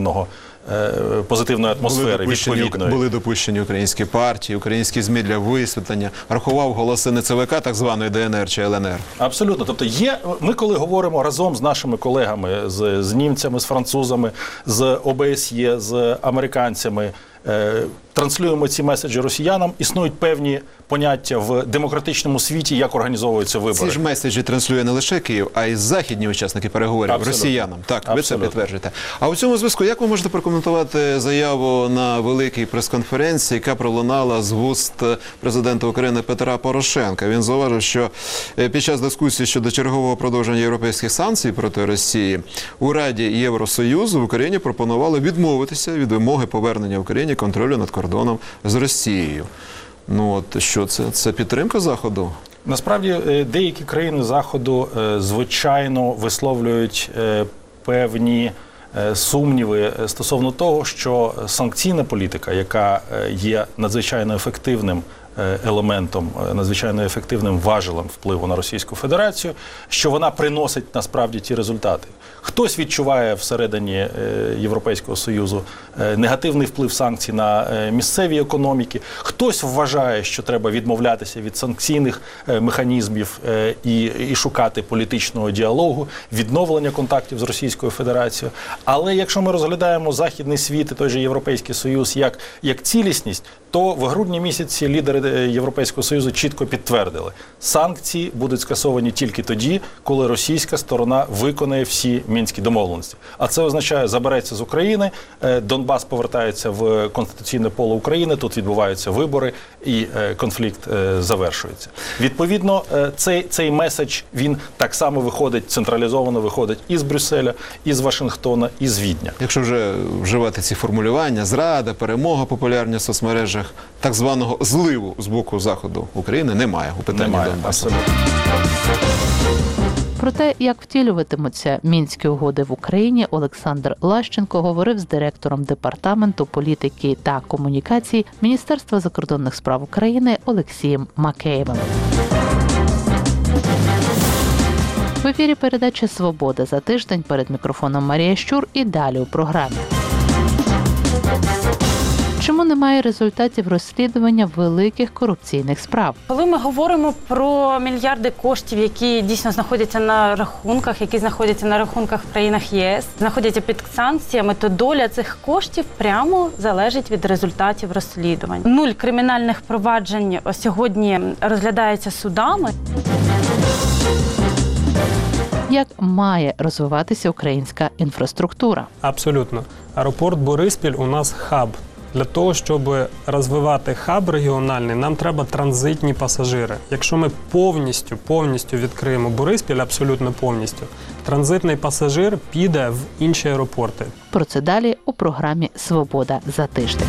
позитивної атмосфери відповідної. Були допущені українські партії, українські ЗМІ для висвітлення, рахував голоси не ЦВК, так званої ДНР чи ЛНР. Абсолютно. Тобто ми коли говоримо разом з нашими колегами, з німцями, з французами, з ОБСЄ, з американцями, транслюємо ці меседжі росіянам, існують певні поняття в демократичному світі, як організовуються вибори. Ці ж меседжі транслює не лише Київ, а й західні учасники переговорів, росіянам. Так, ви це підтверджуєте. А у цьому зв'язку, як ви можете прокоментувати заяву на великій прес-конференції, яка пролунала з вуст президента України Петра Порошенка? Він зауважив, що під час дискусії щодо чергового продовження європейських санкцій проти Росії у Раді Євросоюзу в Україні пропонували відмовитися від вимоги повернення в Україні контролю над кордоном з Росією. Ну от що це? Це підтримка Заходу? Насправді деякі країни Заходу, звичайно, висловлюють певні сумніви стосовно того, що санкційна політика, яка є надзвичайно ефективним елементом, надзвичайно ефективним важелем впливу на Російську Федерацію, що вона приносить насправді ті результати. Хтось відчуває всередині Європейського Союзу негативний вплив санкцій на місцеві економіки, хтось вважає, що треба відмовлятися від санкційних механізмів і шукати політичного діалогу, відновлення контактів з Російською Федерацією. Але якщо ми розглядаємо Західний світ і той же Європейський Союз як цілісність, то в грудні місяці лідери Європейського Союзу чітко підтвердили, санкції будуть скасовані тільки тоді, коли російська сторона виконає всі мінські домовленості. А це означає, забереться з України, Донбас повертається в конституційне поле України, тут відбуваються вибори і конфлікт завершується. Відповідно, цей меседж, він так само виходить, централізовано виходить із Брюсселя, із Вашингтона, із Відня. Якщо вже вживати ці формулювання, зрада, перемога популярні в соцмережах, так званого зливу з боку Заходу України немає у питанні Донбасу. Абсолютно. Про те, як втілюватимуться Мінські угоди в Україні, Олександр Лащенко говорив з директором Департаменту політики та комунікацій Міністерства закордонних справ України Олексієм Макеєвим. В ефірі передача «Свобода» за тиждень. Перед мікрофоном Марія Щур і далі у програмі. Чому немає результатів розслідування великих корупційних справ? Коли ми говоримо про мільярди коштів, які дійсно знаходяться на рахунках, які знаходяться на рахунках в країнах ЄС, знаходяться під санкціями, то доля цих коштів прямо залежить від результатів розслідувань. 0 кримінальних проваджень сьогодні розглядаються судами. Як має розвиватися українська інфраструктура? Абсолютно. Аеропорт Бориспіль у нас хаб. Для того, щоб розвивати хаб регіональний, нам треба транзитні пасажири. Якщо ми повністю відкриємо Бориспіль, абсолютно повністю, транзитний пасажир піде в інші аеропорти. Про це далі у програмі «Свобода» за тиждень.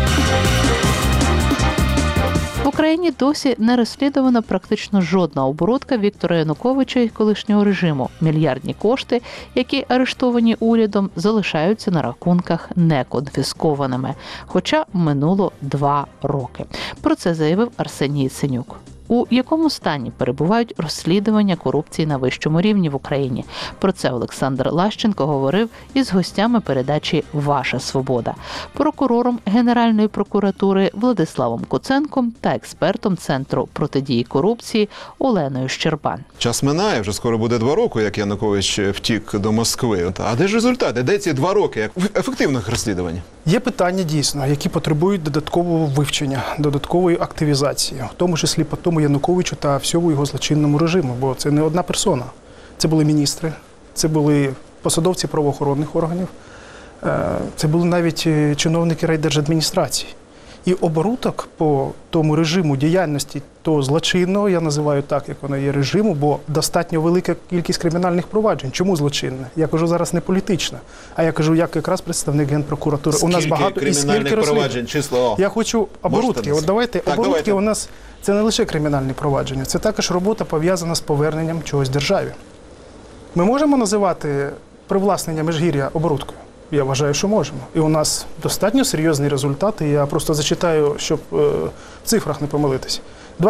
В Україні досі не розслідувана практично жодна оборудка Віктора Януковича і колишнього режиму. Мільярдні кошти, які арештовані урядом, залишаються на рахунках неконфіскованими. Хоча минуло 2 роки. Про це заявив Арсеній Яценюк. У якому стані перебувають розслідування корупції на вищому рівні в Україні? Про це Олександр Лащенко говорив із гостями передачі «Ваша свобода», прокурором Генеральної прокуратури Владиславом Куценком та експертом Центру протидії корупції Оленою Щербан. Час минає, вже скоро буде 2 роки, як Янукович втік до Москви. А де ж результати? Де ці 2 роки ефективних розслідувань? Є питання, дійсно, які потребують додаткового вивчення, додаткової активізації, в тому числі по тому Януковичу та всьому його злочинному режиму, бо це не одна персона. Це були міністри, це були посадовці правоохоронних органів, це були навіть чиновники райдержадміністрації. І оборудок по тому режиму діяльності того злочинного, я називаю так, як воно є, режиму, бо достатньо велика кількість кримінальних проваджень. Чому злочинне? Я кажу зараз не політичне, а я кажу як якраз представник Генпрокуратури. У нас багато і скільки проваджень, число? Я хочу оборудки. От давайте, оборудки у нас це не лише кримінальні провадження, це також робота пов'язана з поверненням чогось державі. Ми можемо називати привласнення Межгір'я оборудкою? Я вважаю, що можемо. І у нас достатньо серйозні результати. Я просто зачитаю, щоб в цифрах не помилитися.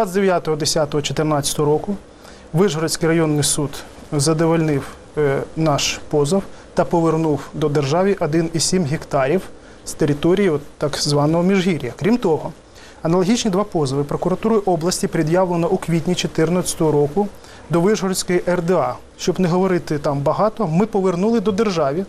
29.10.2014 року Вишгородський районний суд задовольнив наш позов та повернув до держави 1,7 гектарів з території так званого Межгір'я. Крім того, аналогічні 2 позови прокуратурою області пред'явлено у квітні 2014 року до Вишгородської РДА. Щоб не говорити там багато, ми повернули до держави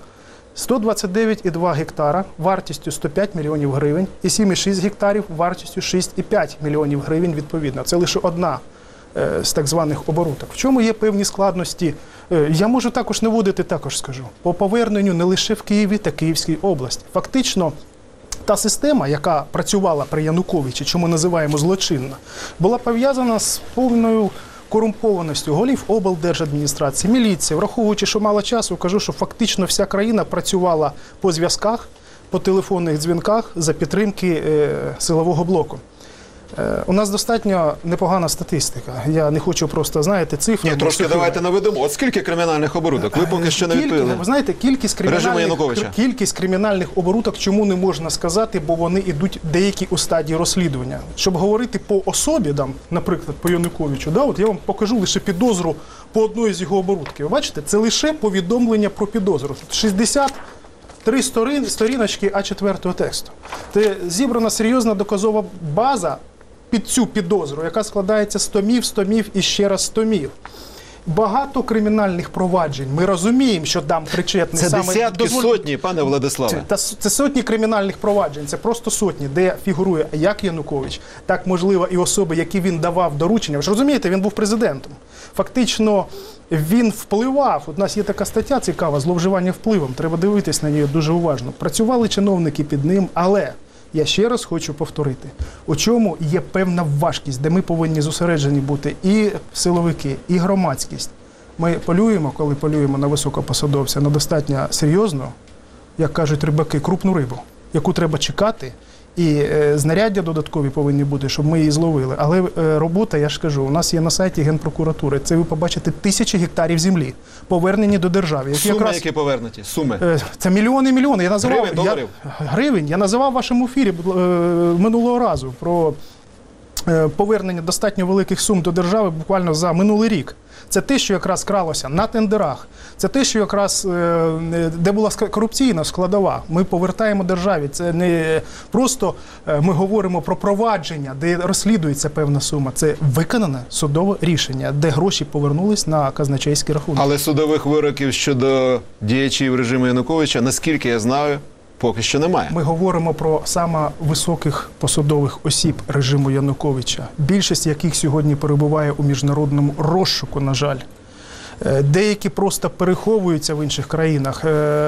129,2 гектара вартістю 105 мільйонів гривень і 7,6 гектарів вартістю 6,5 мільйонів гривень відповідно. Це лише одна з так званих оборудок. В чому є певні складності? Я можу також наводити, також скажу, по поверненню не лише в Києві та Київській області. Фактично, та система, яка працювала при Януковичі, чому називаємо злочинна, була пов'язана з повною корумпованістю голів облдержадміністрації, міліції. Враховуючи, що мало часу, кажу, що фактично вся країна працювала по зв'язках, по телефонних дзвінках за підтримки силового блоку. У нас достатньо непогана статистика. Я не хочу просто, знаєте, цифри. Ні, трошки давайте наведемо. От скільки кримінальних оборудок? Ви поки що не відповіли. Ви знаєте, кількість кримінальних оборудок чому не можна сказати, бо вони йдуть деякі у стадії розслідування. Щоб говорити по особі, наприклад, по Януковичу, от я вам покажу лише підозру по одної з його оборудків. Ви бачите, це лише повідомлення про підозру. 63 сторіночки А4 тексту. Це зібрана серйозна доказова база під цю підозру, яка складається з томів і ще раз томів. Багато кримінальних проваджень. Ми розуміємо, що там причетний саме... Це десятки, сотні, пане Владиславе. Це сотні кримінальних проваджень, це просто сотні, де фігурує як Янукович, так, можливо, і особи, які він давав доручення. Ви ж розумієте, він був президентом. Фактично, він впливав. У нас є така стаття цікава, зловживання впливом. Треба дивитись на неї дуже уважно. Працювали чиновники під ним, але... Я ще раз хочу повторити, у чому є певна важкість, де ми повинні зосереджені бути і силовики, і громадськість. Ми полюємо, коли полюємо на високопосадовця, на достатньо серйозну, як кажуть рибаки, крупну рибу, яку треба чекати І знаряддя додаткові повинні бути, щоб ми її зловили. Але робота, я ж кажу, у нас є на сайті Генпрокуратури. Це ви побачите тисячі гектарів землі, повернені до держави. Суми, які повернуті? Суми? Це мільйони. Я називав, гривень, доларів? Гривень. Я називав в вашому ефірі минулого разу про повернення достатньо великих сум до держави буквально за минулий рік. Це те, що якраз кралося на тендерах. Це те, що якраз, де була корупційна складова. Ми повертаємо державі. Це не просто ми говоримо про провадження, де розслідується певна сума. Це виконане судове рішення, де гроші повернулись на казначейський рахунок. Але судових вироків щодо діячів режиму Януковича, наскільки я знаю, поки що немає. Ми говоримо про саме високих посадових осіб режиму Януковича, більшість яких сьогодні перебуває у міжнародному розшуку, на жаль. Деякі просто переховуються в інших країнах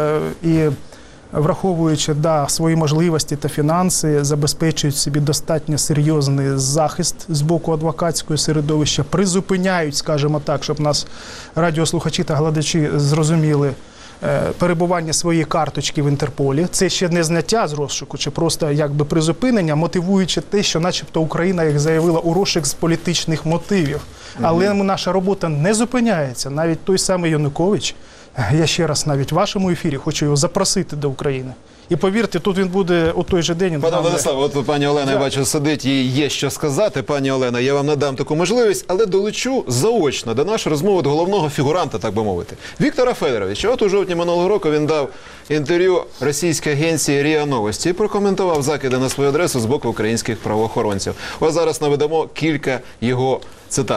і, враховуючи свої можливості та фінанси, забезпечують собі достатньо серйозний захист з боку адвокатського середовища, призупиняють, скажімо так, щоб нас радіослухачі та глядачі зрозуміли, перебування своєї карточки в Інтерполі. Це ще не зняття з розшуку, чи просто якби призупинення, мотивуючи те, що начебто Україна їх заявила у розшук з політичних мотивів. Але наша робота не зупиняється. Навіть той самий Янукович, я ще раз навіть в вашому ефірі хочу його запросити до України. І повірте, тут він буде у той же день. Пане Владиславе, от пані Олена, я бачу, сидить, їй є що сказати. Пані Олена, я вам надам таку можливість, але долучу заочно до нашої розмови до головного фігуранта, так би мовити. Віктора Федоровича. От у жовтні минулого року він дав інтерв'ю російській агенції РІА Новості і прокоментував закиди на свою адресу з боку українських правоохоронців. Ось зараз наведемо кілька його цитат.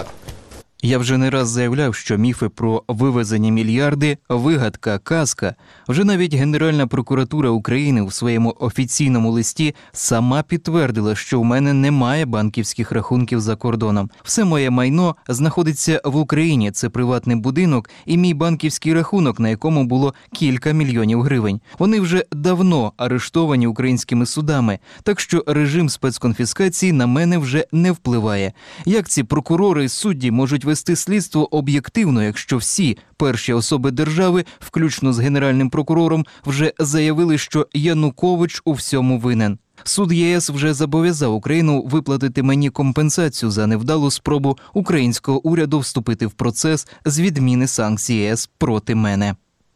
Я вже не раз заявляв, що міфи про вивезені мільярди – вигадка, казка. Вже навіть Генеральна прокуратура України у своєму офіційному листі сама підтвердила, що в мене немає банківських рахунків за кордоном. Все моє майно знаходиться в Україні. Це приватний будинок і мій банківський рахунок, на якому було кілька мільйонів гривень. Вони вже давно арештовані українськими судами, так що режим спецконфіскації на мене вже не впливає. Як ці прокурори і судді можуть вести слідство об'єктивно, якщо всі перші особи держави, включно з Генеральним прокурором, вже заявили, що Янукович у всьому винен. Суд ЄС вже зобов'язав Україну виплатити мені компенсацію за невдалу спробу українського уряду вступити в процес з відміни санкцій ЄС проти мене.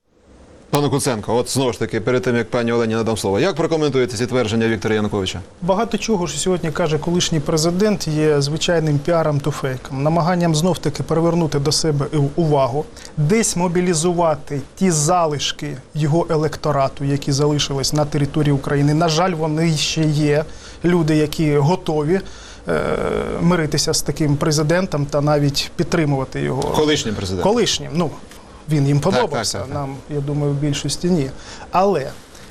Пане Куценко, от знову ж таки, перед тим, як пані Олені надам слово, як прокоментуєте ці твердження Віктора Януковича? Багато чого, що сьогодні каже колишній президент, є звичайним піаром та фейком. Намаганням знов-таки привернути до себе увагу, десь мобілізувати ті залишки його електорату, які залишились на території України. На жаль, вони ще є. Люди, які готові миритися з таким президентом та навіть підтримувати його. Колишнім президентом? Колишнім, ну. Він їм подобався, так. Нам, я думаю, в більшості ні. Але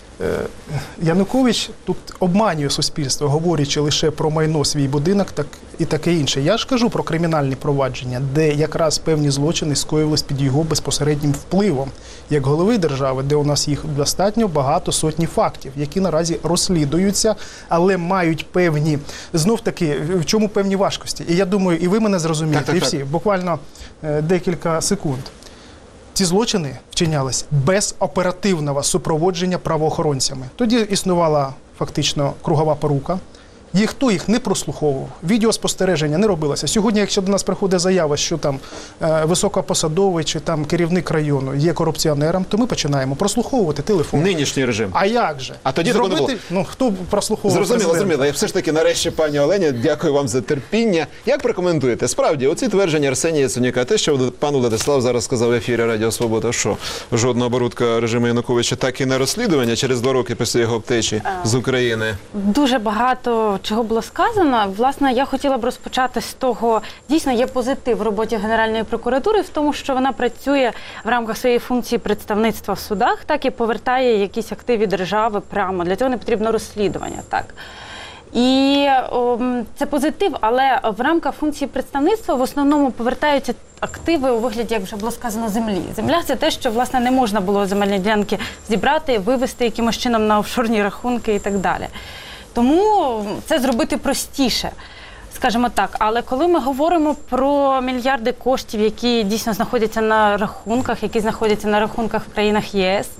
Янукович тут обманює суспільство, говорячи лише про майно, свій будинок і таке інше. Я ж кажу про кримінальні провадження, де якраз певні злочини скоювались під його безпосереднім впливом, як голови держави, де у нас їх достатньо багато, сотні фактів, які наразі розслідуються, але мають певні, знов-таки, в чому певні важкості. І я думаю, і ви мене зрозумієте, і всі, буквально декілька секунд. Ці злочини вчинялись без оперативного супроводження правоохоронцями. Тоді існувала фактично кругова порука. Ніхто їх не прослуховував, відеоспостереження не робилося. Сьогодні, якщо до нас приходить заява, що там високопосадовий чи там керівник району є корупціонером, то ми починаємо прослуховувати телефон. Нинішній режим. А як же? А тоді зробити, ну хто прослуховував? Зрозуміло. Я все ж таки нарешті, пані Олені, дякую вам за терпіння. Як прокоментуєте? Справді, оці твердження Арсенія Яценюка, те, що пан Владислав зараз сказав в ефірі Радіо Свобода, що жодна оборудка режиму Януковича, так і не розслідування через 2 роки після його втечі з України. Дуже багато чого було сказано. Власне, я хотіла б розпочати з того, дійсно є позитив в роботі Генеральної прокуратури в тому, що вона працює в рамках своєї функції представництва в судах, так і повертає якісь активи держави прямо. Для цього не потрібно розслідування, так. І це позитив, але в рамках функції представництва в основному повертаються активи у вигляді, як вже було сказано, землі. Земля – це те, що, власне, не можна було земельні ділянки зібрати, вивести якимось чином на офшорні рахунки і так далі. Тому це зробити простіше, скажімо так. Але коли ми говоримо про мільярди коштів, які дійсно знаходяться на рахунках, які знаходяться на рахунках в країнах ЄС,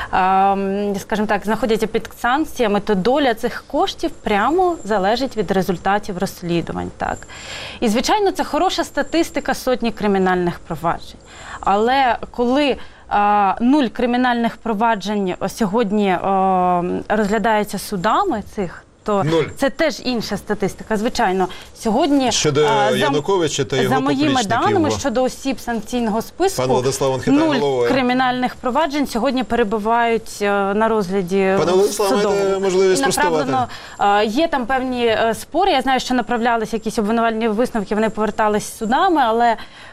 скажімо так, знаходяться під санкціями, то доля цих коштів прямо залежить від результатів розслідувань. Так? І, звичайно, це хороша статистика сотні кримінальних проваджень. Але коли 0 кримінальних проваджень сьогодні розглядаються судами цих, то це теж інша статистика. Звичайно, сьогодні щодо Януковича та його за моїми поплічників, даними щодо осіб санкційного списку, пан Владислав вон хитає 0 головою. кримінальних проваджень сьогодні перебувають на розгляді Пане Владислав, маєте судовому. можливість Направлено, є там певні спори. Я знаю, що направлялися якісь обвинувальні висновки, вони повертались судами, але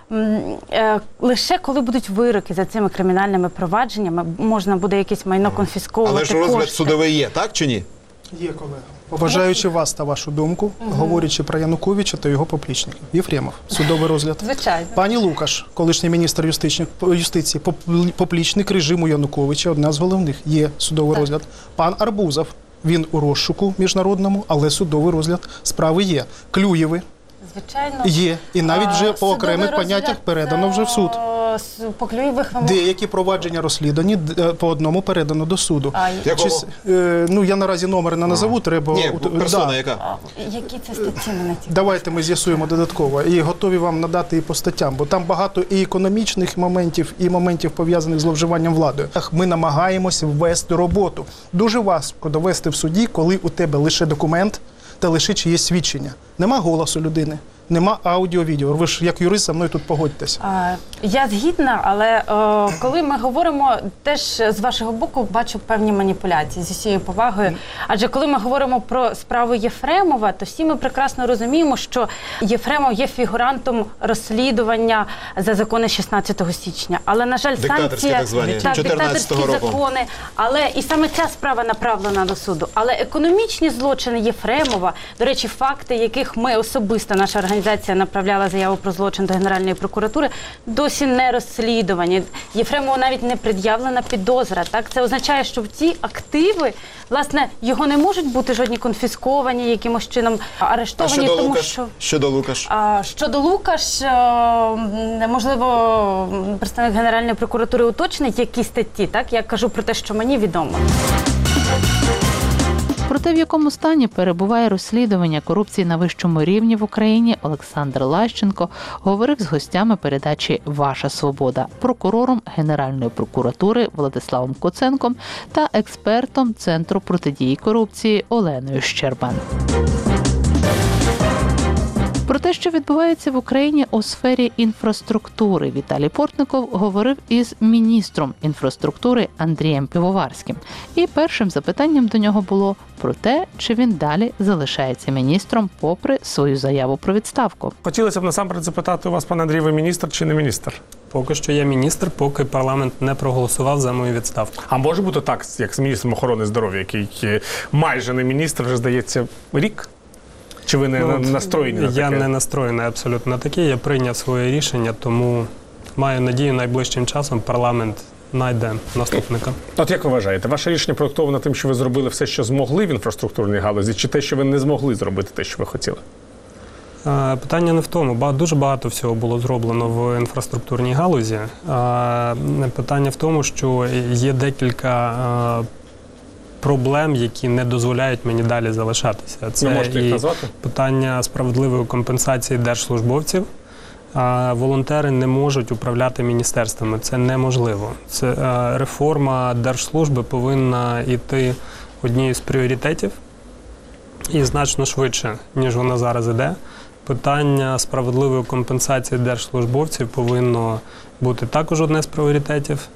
лише коли будуть вироки за цими кримінальними провадженнями, можна буде якесь майно конфісковувати. Але ж розгляд кошти. судовий є, так чи ні? Є, колега. Поважаючи вас та вашу думку, говорячи про Януковича та його поплічників. Єфремов, судовий розгляд. Звичайно. Пані Лукаш, колишній міністр юстиції, поплічник режиму Януковича, одна з головних, є судовий розгляд. Пан Арбузов, він у розшуку міжнародному, але судовий розгляд справи є. Клюєви Звичайно. є. І навіть вже по Судовий окремих розгляд, поняттях передано вже в суд. По Клюєвих вимог. Деякі провадження розслідувані, по одному передано до суду. Якого? Ну, я наразі номер не назову, треба... Ні, персона яка? Які це статті мене ті? Давайте ми з'ясуємо додатково і готові вам надати і по статтям, бо там багато і економічних моментів, і моментів пов'язаних з зловживанням владою. Ми намагаємося ввести роботу. Дуже важко довести в суді, коли у тебе лише документ та лише чиєсь свідчення. Нема голосу людини. Нема аудіо-відео. Ви ж як юрист, зі мною тут погодьтеся. Я згідна, але коли ми говоримо, теж з вашого боку бачу певні маніпуляції, зі всією повагою. Адже коли ми говоримо про справу Єфремова, то всі ми прекрасно розуміємо, що Єфремов є фігурантом розслідування за закони 16 січня. Але, на жаль, диктаторські санкція... так звані, 14-го року. закони. Але і саме ця справа направлена до суду. Але економічні злочини Єфремова, до речі, факти, яких ми особисто, наша організація направляла заяву про злочин до Генеральної прокуратури, досі не розслідувані. Єфремову навіть не пред'явлена підозра. Так? Це означає, що ці активи, власне, його не можуть бути жодні конфісковані, якимось чином арештовані. Щодо Лукаш? Щодо Лукаш, можливо, представник Генеральної прокуратури уточнить, які статті. Так? Я кажу про те, що мені відомо. Про те, в якому стані перебуває розслідування корупції на вищому рівні в Україні, Олександр Лащенко говорив з гостями передачі «Ваша свобода», прокурором Генеральної прокуратури Владиславом Коценком та експертом Центру протидії корупції Оленою Щербан. Про те, що відбувається в Україні у сфері інфраструктури, Віталій Портников говорив із міністром інфраструктури Андрієм Пивоварським. І першим запитанням до нього було про те, чи він далі залишається міністром попри свою заяву про відставку. Хотілося б насамперед запитати у вас, пане Андрій, ви міністр чи не міністр? Поки що я міністр, поки парламент не проголосував за мою відставку. А може бути так, як з міністром охорони здоров'я, який майже не міністр, вже, здається, рік? Чи ви не настроєні на таке? Я не настроєний абсолютно на таке. Я прийняв своє рішення, тому маю надію, найближчим часом парламент знайде наступника. От як ви вважаєте, ваше рішення продиктовано тим, що ви зробили все, що змогли в інфраструктурній галузі, чи те, що ви не змогли зробити те, що ви хотіли? Питання не в тому. Дуже багато всього було зроблено в інфраструктурній галузі. Питання в тому, що є декілька проблем, які не дозволяють мені далі залишатися. Це можете їх назвати? Питання справедливої компенсації держслужбовців. Волонтери не можуть управляти міністерствами. Це неможливо. Це реформа держслужби повинна йти однією з пріоритетів і значно швидше, ніж вона зараз іде. Питання справедливої компенсації держслужбовців повинно бути також одне з пріоритетів.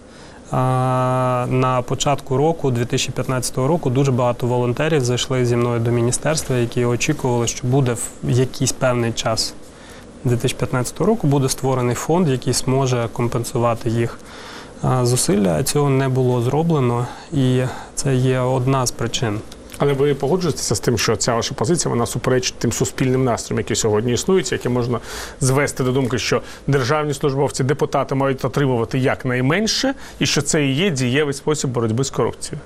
На початку року, 2015 року, дуже багато волонтерів зайшли зі мною до міністерства, які очікували, що буде в якийсь певний час 2015 року буде створений фонд, який зможе компенсувати їх зусилля. Цього не було зроблено, і це є одна з причин. Але ви погоджуєтеся з тим, що ця ваша позиція, вона суперечить тим суспільним настроям, які сьогодні існують, які можна звести до думки, що державні службовці, депутати мають отримувати якнайменше, і що це і є дієвий спосіб боротьби з корупцією?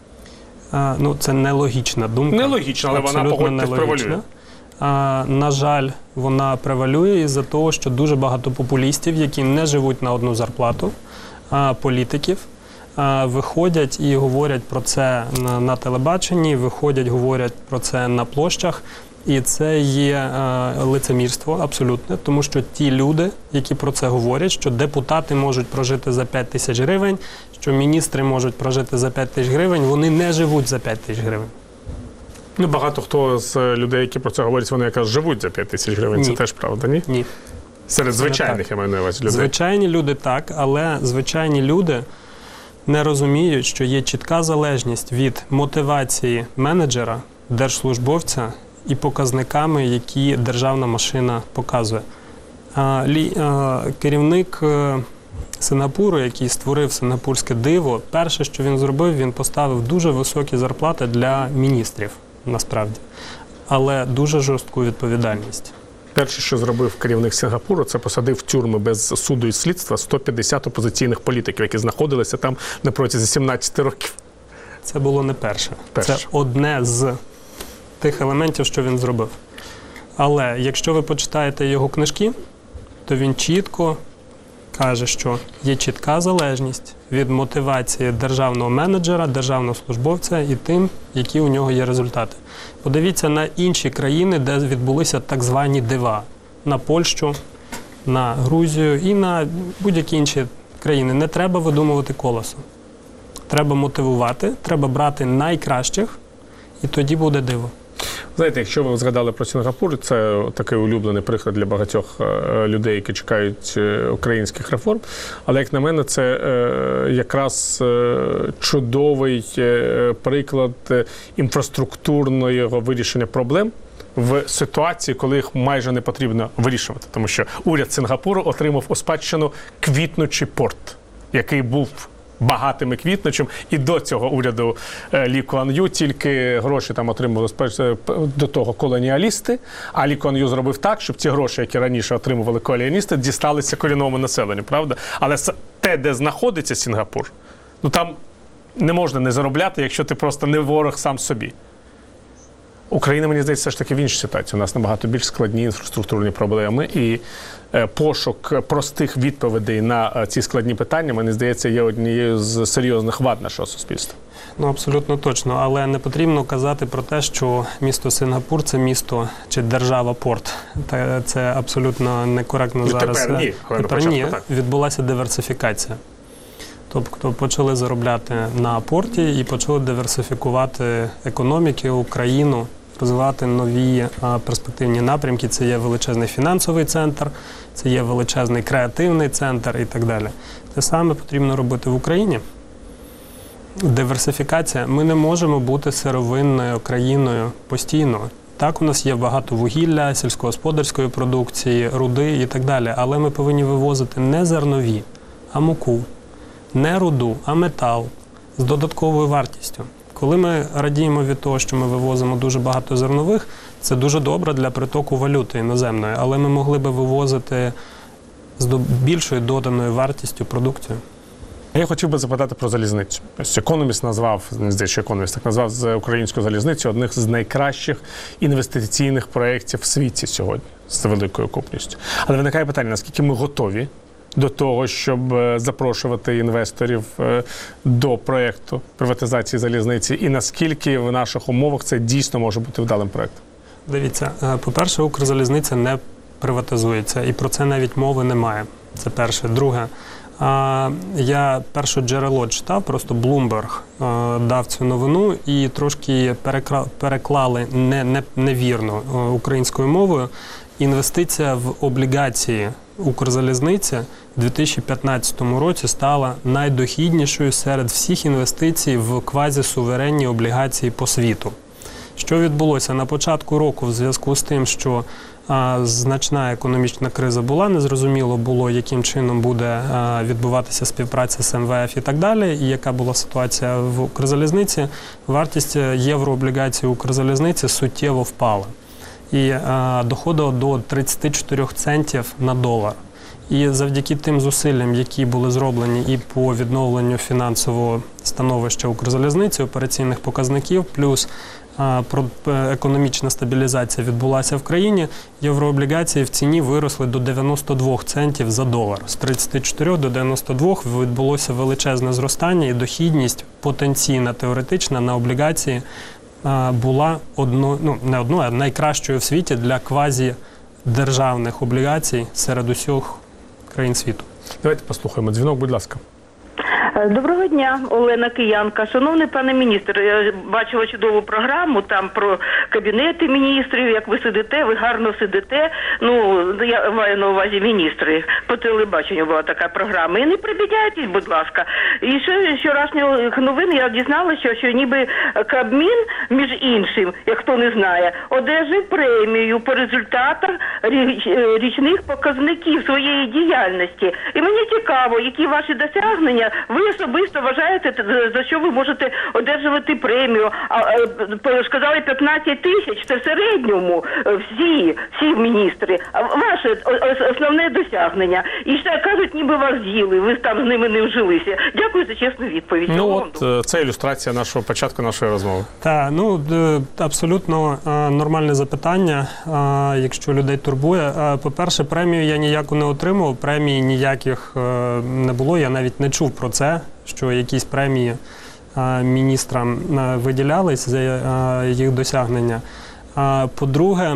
Це нелогічна думка. Нелогічна, але вона, погодьтесь, превалює. На жаль, вона превалює із-за того, що дуже багато популістів, які не живуть на одну зарплату, політиків, виходять і говорять про це на телебаченні, виходять, говорять про це на площах. І це є лицемірство абсолютне, тому що ті люди, які про це говорять, що депутати можуть прожити за 5 тисяч гривень, що міністри можуть прожити за 5 тисяч гривень, вони не живуть за 5 тисяч гривень. Ну, багато хто з людей, які про це говорять, вони якраз живуть за 5 тисяч гривень. Ні. Це теж правда, ні? Ні. Серед звичайних, я маю на увазі, людей. Звичайні люди так, але звичайні люди не розуміють, що є чітка залежність від мотивації менеджера, держслужбовця і показниками, які державна машина показує. Керівник Сингапуру, який створив сингапурське диво, перше, що він зробив, він поставив дуже високі зарплати для міністрів, насправді, але дуже жорстку відповідальність. Перше, що зробив керівник Сингапуру, це посадив в тюрми без суду і слідства 150 опозиційних політиків, які знаходилися там на протязі 17 років. Це було не перше. Це одне з тих елементів, що він зробив. Але якщо ви почитаєте його книжки, то він чітко каже, що є чітка залежність від мотивації державного менеджера, державного службовця і тим, які у нього є результати. Подивіться на інші країни, де відбулися так звані дива. На Польщу, на Грузію і на будь-які інші країни. Не треба видумувати колесо. Треба мотивувати, треба брати найкращих, і тоді буде диво. Знаєте, якщо ви згадали про Сінгапур, це такий улюблений приклад для багатьох людей, які чекають українських реформ. Але, як на мене, це якраз чудовий приклад інфраструктурного вирішення проблем в ситуації, коли їх майже не потрібно вирішувати. Тому що уряд Сингапуру отримав у спадщину квітнучий порт, який був багатим і квітнучим, і до цього уряду Лі Куан Ю тільки гроші там отримували до того колоніалісти, а Лі Куан Ю зробив так, щоб ці гроші, які раніше отримували колоніалісти, дісталися корінному населенню, правда? Але те, де знаходиться Сінгапур, ну там не можна не заробляти, якщо ти просто не ворог сам собі. Україна, мені здається, все ж таки в іншій ситуації. У нас набагато більш складні інфраструктурні проблеми, і пошук простих відповідей на ці складні питання, мені здається, є однією з серйозних вад нашого суспільства. Ну, абсолютно точно. Але не потрібно казати про те, що місто Сингапур – це місто чи держава-порт. Це абсолютно некоректно зараз. Тепер ні. Тепер ні. Відбулася диверсифікація. Тобто почали заробляти на порті і почали диверсифікувати економіки, Україну, розвивати нові перспективні напрямки. Це є величезний фінансовий центр, це є величезний креативний центр і так далі. Те саме потрібно робити в Україні. Диверсифікація. Ми не можемо бути сировинною країною постійно. Так, у нас є багато вугілля, сільськогосподарської продукції, руди і так далі. Але ми повинні вивозити не зернові, а муку. Не руду, а метал з додатковою вартістю. Коли ми радіємо від того, що ми вивозимо дуже багато зернових, це дуже добре для притоку валюти іноземної, але ми могли би вивозити з більшою доданою вартістю продукцію. Я хотів би запитати про залізницю. Економіст назвав, не здається, що економіст так назвав з українську залізницю одним з найкращих інвестиційних проєктів в світі сьогодні з великою окупністю. Але виникає питання, наскільки ми готові до того, щоб запрошувати інвесторів до проєкту приватизації залізниці, і наскільки в наших умовах це дійсно може бути вдалим проєктом? Дивіться, по-перше, Укрзалізниця не приватизується, і про це навіть мови немає. Це перше. Друге, я перше джерело читав, просто Bloomberg дав цю новину і трошки переклали невірно українською мовою. Інвестиція в облігації Укрзалізниці в 2015 році стала найдохіднішою серед всіх інвестицій в квазісуверенні облігації по світу. Що відбулося? На початку року в зв'язку з тим, що значна економічна криза була, незрозуміло було, яким чином буде відбуватися співпраця з МВФ і так далі, і яка була ситуація в Укрзалізниці, вартість єврооблігацій Укрзалізниці суттєво впала. І доходило до 34 центів на долар. І завдяки тим зусиллям, які були зроблені і по відновленню фінансового становища Укрзалізниці, операційних показників, плюс економічна стабілізація відбулася в країні, єврооблігації в ціні виросли до 92 центів за долар. З 34 до 92 відбулося величезне зростання, і дохідність потенційна, теоретична на облігації була найкращою в світі для квазідержавних облігацій серед усіх країн світу. Давайте послухаємо. Дзвінок, будь ласка. Доброго дня, Олена Киянка. Шановний пане міністр, я бачила чудову програму там про кабінети міністрів, як ви сидите, ви гарно сидите. Ну, я маю на увазі міністри. По телебаченню була така програма. І не прибідняйтесь, будь ласка. І ще вчорашніх новин я дізналася, що ніби Кабмін, між іншим, як хто не знає, одержав премію по результатах річних показників своєї діяльності. І мені цікаво, які ваші досягнення ви особисто вважаєте, за що ви можете одержувати премію. Сказали 15 тисяч, це в середньому всі міністри. Ваше основне досягнення. І ще кажуть, ніби вас з'їли, ви там з ними не вжилися. Дякую за чесну відповідь. Це ілюстрація початку нашої розмови. Так, абсолютно нормальне запитання, якщо людей турбує. По-перше, премію я ніяку не отримав, премії ніяких не було, я навіть не чув про це, що якісь премії міністрам виділялись за їх досягнення. По-друге,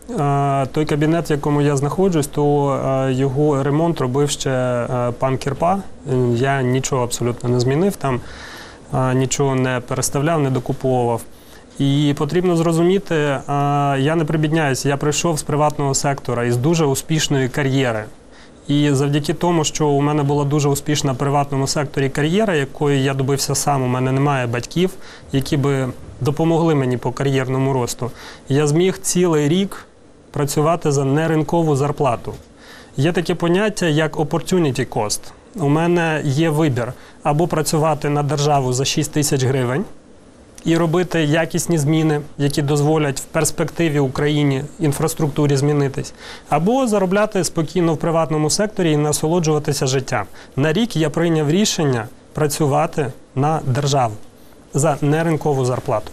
той кабінет, в якому я знаходжусь, то його ремонт робив ще пан Кірпа. Я нічого абсолютно не змінив там, нічого не переставляв, не докуповував. І потрібно зрозуміти, я не прибідняюся, я прийшов з приватного сектора, із дуже успішної кар'єри. І завдяки тому, що у мене була дуже успішна в приватному секторі кар'єра, якої я добився сам, у мене немає батьків, які би допомогли мені по кар'єрному росту, я зміг цілий рік працювати за неринкову зарплату. Є таке поняття, як opportunity cost. У мене є вибір або працювати на державу за 6 тисяч гривень, і робити якісні зміни, які дозволять в перспективі Україні інфраструктурі змінитись, або заробляти спокійно в приватному секторі і насолоджуватися життям. На рік я прийняв рішення працювати на державу за неринкову зарплату.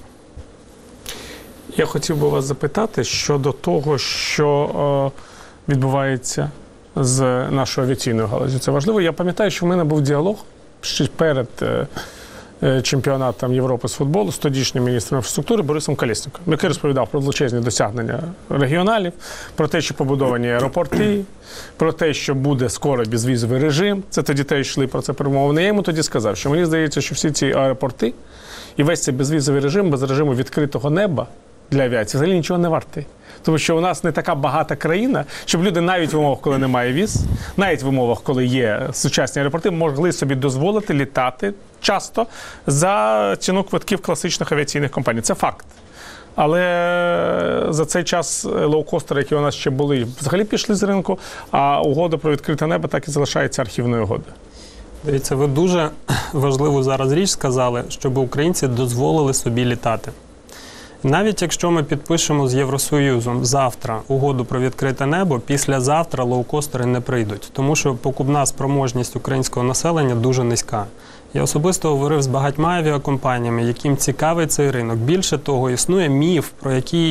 Я хотів би вас запитати щодо того, що відбувається з нашою авіаційною галузю. Це важливо. Я пам'ятаю, що в мене був діалог ще перед чемпіонатом Європи з футболу з тодішнім міністром інфраструктури Борисом Колєсніком, який розповідав про величезні досягнення регіоналів, про те, що побудовані аеропорти, про те, що буде скоро безвізовий режим. Це тоді теж йшли про це перемовини. Я йому тоді сказав, що мені здається, що всі ці аеропорти і весь цей безвізовий режим без режиму відкритого неба для авіації взагалі нічого не вартий. Тому що у нас не така багата країна, щоб люди навіть в умовах, коли немає віз, навіть в умовах, коли є сучасні аеропорти, могли собі дозволити літати часто за ціну квитків класичних авіаційних компаній. Це факт. Але за цей час лоукостери, які у нас ще були, взагалі пішли з ринку, а угода про відкрите небо так і залишається архівною угодою. Дивіться, ви дуже важливу зараз річ сказали, щоб українці дозволили собі літати. Навіть якщо ми підпишемо з Євросоюзом завтра угоду про відкрите небо, післязавтра лоукостери не прийдуть, тому що покупна спроможність українського населення дуже низька. Я особисто говорив з багатьма авіакомпаніями, яким цікавий цей ринок. Більше того, існує міф, про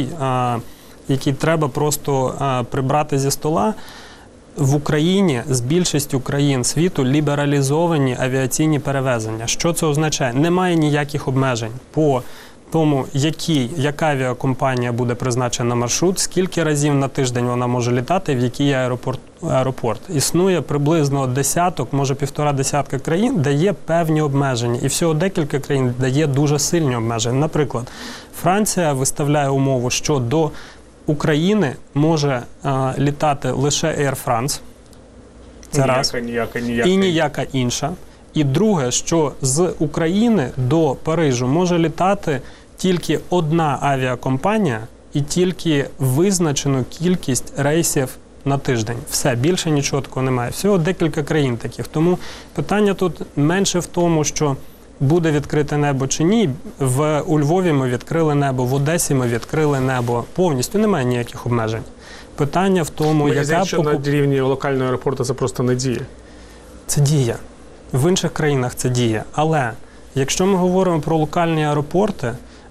який треба просто прибрати зі стола. В Україні з більшістю країн світу лібералізовані авіаційні перевезення. Що це означає? Немає ніяких обмежень по тому, яка авіакомпанія буде призначена на маршрут, скільки разів на тиждень вона може літати, в який аеропорт. Існує приблизно десяток, може півтора десятка країн, де є певні обмеження. І всього декілька країн дає дуже сильні обмеження. Наприклад, Франція виставляє умову, що до України може літати лише Air France. Це раз. І ніяка інша. І друге, що з України до Парижу може літати тільки одна авіакомпанія і тільки визначену кількість рейсів на тиждень. Все, більше нічого такого немає. Всього декілька країн таких. Тому питання тут менше в тому, що буде відкрите небо чи ні. У Львові ми відкрили небо, в Одесі ми відкрили небо. Повністю немає ніяких обмежень. Питання в тому, що на рівні локального аеропорту це просто не діє. Це діє. В інших країнах це діє. Але якщо ми говоримо про локальні аеропорти,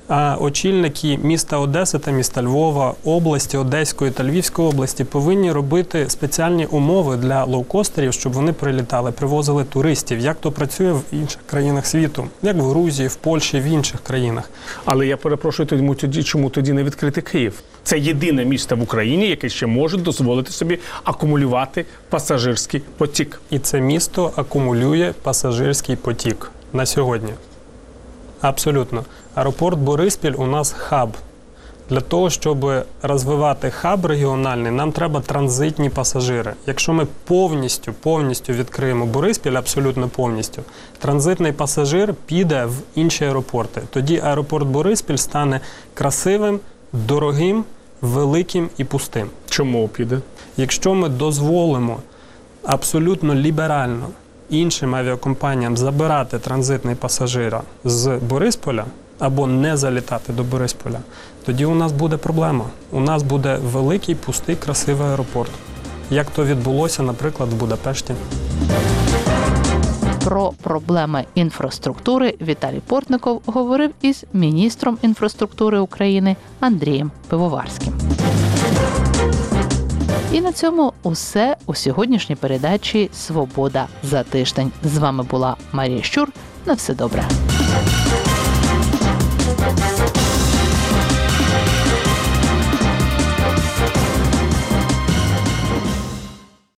А очільники міста Одеси та міста Львова, області, Одеської та Львівської області повинні робити спеціальні умови для лоукостерів, щоб вони прилітали, привозили туристів. Як то працює в інших країнах світу, як в Грузії, в Польщі, в інших країнах. Але я перепрошую, чому тоді не відкрити Київ? Це єдине місто в Україні, яке ще може дозволити собі акумулювати пасажирський потік. І це місто акумулює пасажирський потік на сьогодні. Абсолютно. Аеропорт Бориспіль у нас хаб. Для того, щоб розвивати хаб регіональний, нам треба транзитні пасажири. Якщо ми повністю відкриємо Бориспіль, абсолютно повністю, транзитний пасажир піде в інші аеропорти. Тоді аеропорт Бориспіль стане красивим, дорогим, великим і пустим. Чому піде? Якщо ми дозволимо абсолютно ліберально іншим авіакомпаніям забирати транзитний пасажира з Борисполя або не залітати до Борисполя, тоді у нас буде проблема. У нас буде великий, пустий, красивий аеропорт. Як то відбулося, наприклад, в Будапешті. Про проблеми інфраструктури Віталій Портников говорив із міністром інфраструктури України Андрієм Пивоварським. І на цьому усе у сьогоднішній передачі «Свобода за тиждень». З вами була Марія Щур. На все добре.